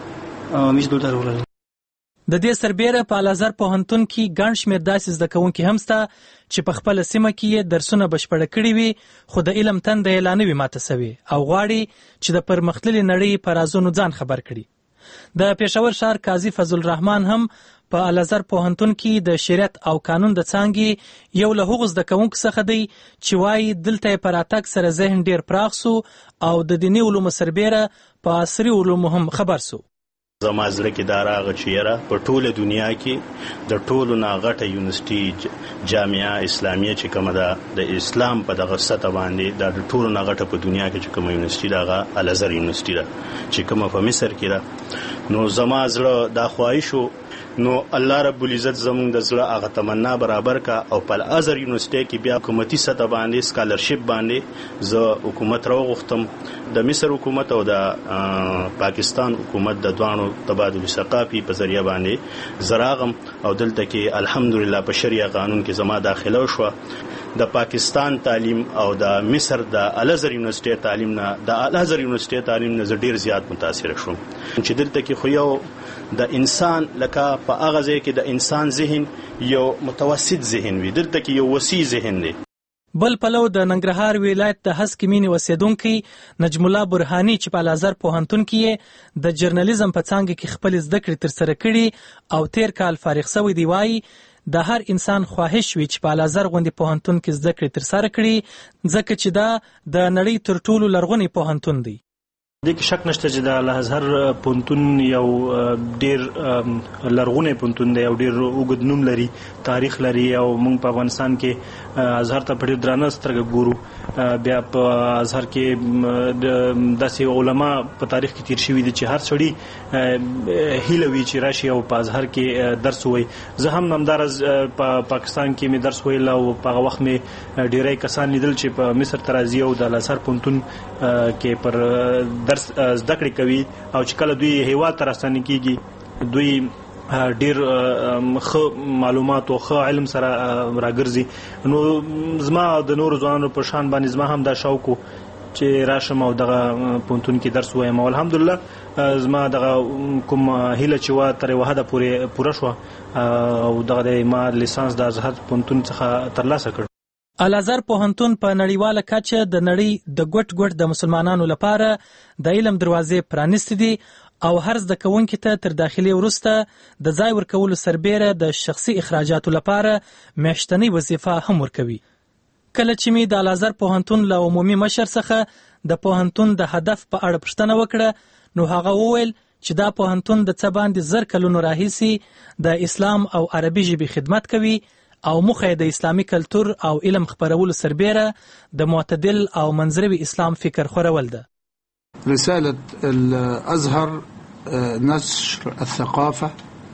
وشه او مش دولت ورول. د دې سربېره په الازهر پوهنتون کې ګڼ شمېر داسې زده کوونکي هم شته چې په خپله سیمه کې یې درسونه بشپړه کړي وي خو د علم تنده یې لا نه وي ماته سوې او غواړي چې د پرمختللې نړۍ په رازونو ځان خبر کړي. د پېښور ښار قاضي فضل الرحمن هم په الازهر پوهنتون کې د شریعت او قانون د څانګې یو له هغو زده کوونکو څخه دی چې وایي دلته یې په راتګ سره ذهن ډېر پراخ سو او د دیني علومو سربېره په عصري علومو هم خبر سو. زما زړه کې دا راغله چې یاره په ټوله دنیا کې د ټولو نه غټه یونیورسټي جامعه اسلامیه چې کومه ده د اسلام په دغه سطح باندې د ټولو نه غټه په دنیا کې چې کومه یونیورسټي ده هغه الازهر یونیورسټي ده چې کومه په مصر کې ده. نو زما زړه دا خواهش وو نو الله رب العزت زموږ د زړه هغه تمنا برابر کا او په الازهر یونیورسټي کې بیا حکومتي سطح باندې سکالرشپ باندې زه حکومت راوغوښتم د مصر حکومت او د پاکستان حکومت د دوانو تبادل ثقافي په ذریعہ باندې زراغم او دلته کې الحمدلله په شریعه قانون کې زما داخله شو. د پاکستان تعلیم او د مصر د الازهر یونیورسټي تعلیم نه د الازهر یونیورسټي تعلیم نه ډیر زیات متاثر شوم چې دلته کې خو یو د انسان لکه په هغه ځای کې د انسان ذهن یو متوسط ذهن وي دلته کې یو وسیع ذهن دی. بل پلو د ننګرهار ولایت د هسک مینې اوسیدونکي نجم الله برهانی چې په الازهر پوهنتون کې د جرنالیزم په څانګه کې خپل زده کړې ترسره کړي او 13 کال فارغ شوی دی وایي د هر انسان خواهش وي چې په الازهر غوندې پوهنتون کې زده کړې ترسره کړي ځکه چې دا د نړۍ تر ټولو لرغونی پوهنتون دی. د کې شک نشته چې د الازهر پوهنتون یو ډیر لرغونی پوهنتون دی او ډیر اوږد نوم لري تاریخ لري او موږ په افغانستان کې ازهر ته په ډیر درنه سترګه ګورو. بیا په ازهر کې داسې علما په تاریخ کې تیر شوي دي چې هر سړي هیله وي چې راشي او په ازهر کې درس ووایي. زه هم همدارز په پاکستان کې مې درس ویل او په هغه وخت مې ډیری کسان لیدل چې په مصر ته راځي او د الازهر پوهنتون کې پر درس زده کړې کوي او چې کله دوی هیواد ته راستنې کیږي دوی ډیر ښه معلومات او ښه علم سره راګرځي. نو زما د نورو ځوانانو په شان باندې زما هم دا شوق چې راشم او دغه پوهنتون کې درس وایم او الحمدلله زما دغه کوم هیله چې وا تر یوه حده پورې پوره شوه او دغه ما لیسانس د ازهر پوهنتون څخه ترلاسه کړ. الازهر پوهنتون په نړیواله کچه د نړۍ د ګوټ د مسلمانانو لپاره د علم دروازې پرانیستې دي او هر زده کوونکي ته تر داخلي وروسته د ځای ورکولو سربېره د شخصي اخراجاتو لپاره میاشتنۍ وظیفه هم ورکوي. کله چې مې د الازهر پوهنتون له عمومي مشر څخه د پوهنتون د هدف په اړه پوښتنه وکړه نو هغه وویل چې دا پوهنتون د څه باندې 10 کلونو راهیسې د اسلام او عربي ژبې خدمت کوي او موخه د اسلامي کلتور او علم خپرولو سربېره د معتدل او منځروي اسلام فکر خورول ده. رسالة الأزهر نشر الثقافة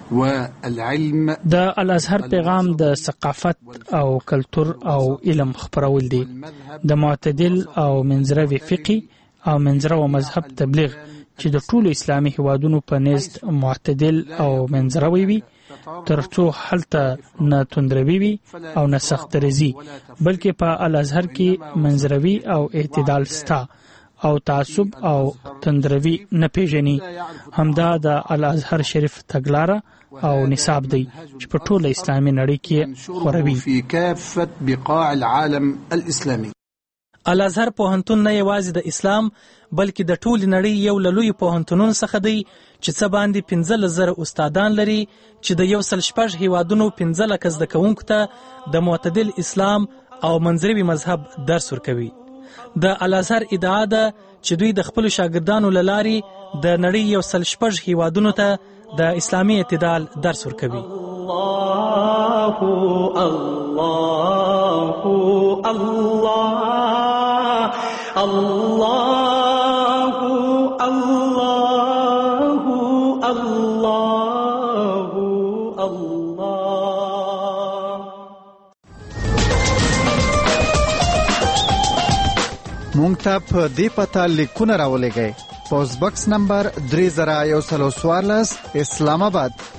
والعلم. د الازهر پیغام د ثقافت او کلتور او علم خپرول دي، د معتدل او منځروي فقهي او منځرو مذهب تبلیغ چې د ټولو اسلامي هیوادونو په نزد معتدل او منځروي وي، ترڅو هلته نه توندروي وي او نه سخت درزي، بلکې په الازهر کې منځروي او اعتدال ستا او تعصب او تندروي نه پیژني. همدا د الازهر شریف تګلاره او نصاب دی چې په ټوله اسلامي نړۍ کې خوروي. في كافة بقاع العالم الإسلامي. الازهر پوهنتون نه یوازې د اسلام بلکې د ټولې نړۍ یو له لویو پوهنتونونو څخه دی چې څه باندې 15,000 استادان لري چې د 106 هیوادونو 15 زده کوونکو ته د معتدل اسلام او منځروي مذهب درس ورکوي. د الازهر ادعا ده چې دوی د خپل شاګردانو له لارې د نړۍ 106 هیوادونو ته د اسلامي اعتدال درس ورکوي. الله الله الله الله الله الله الله. مونږ ته په دې پته لیکونه راولېږئ. پوسټ باکس نمبر 3014 اسلام آباد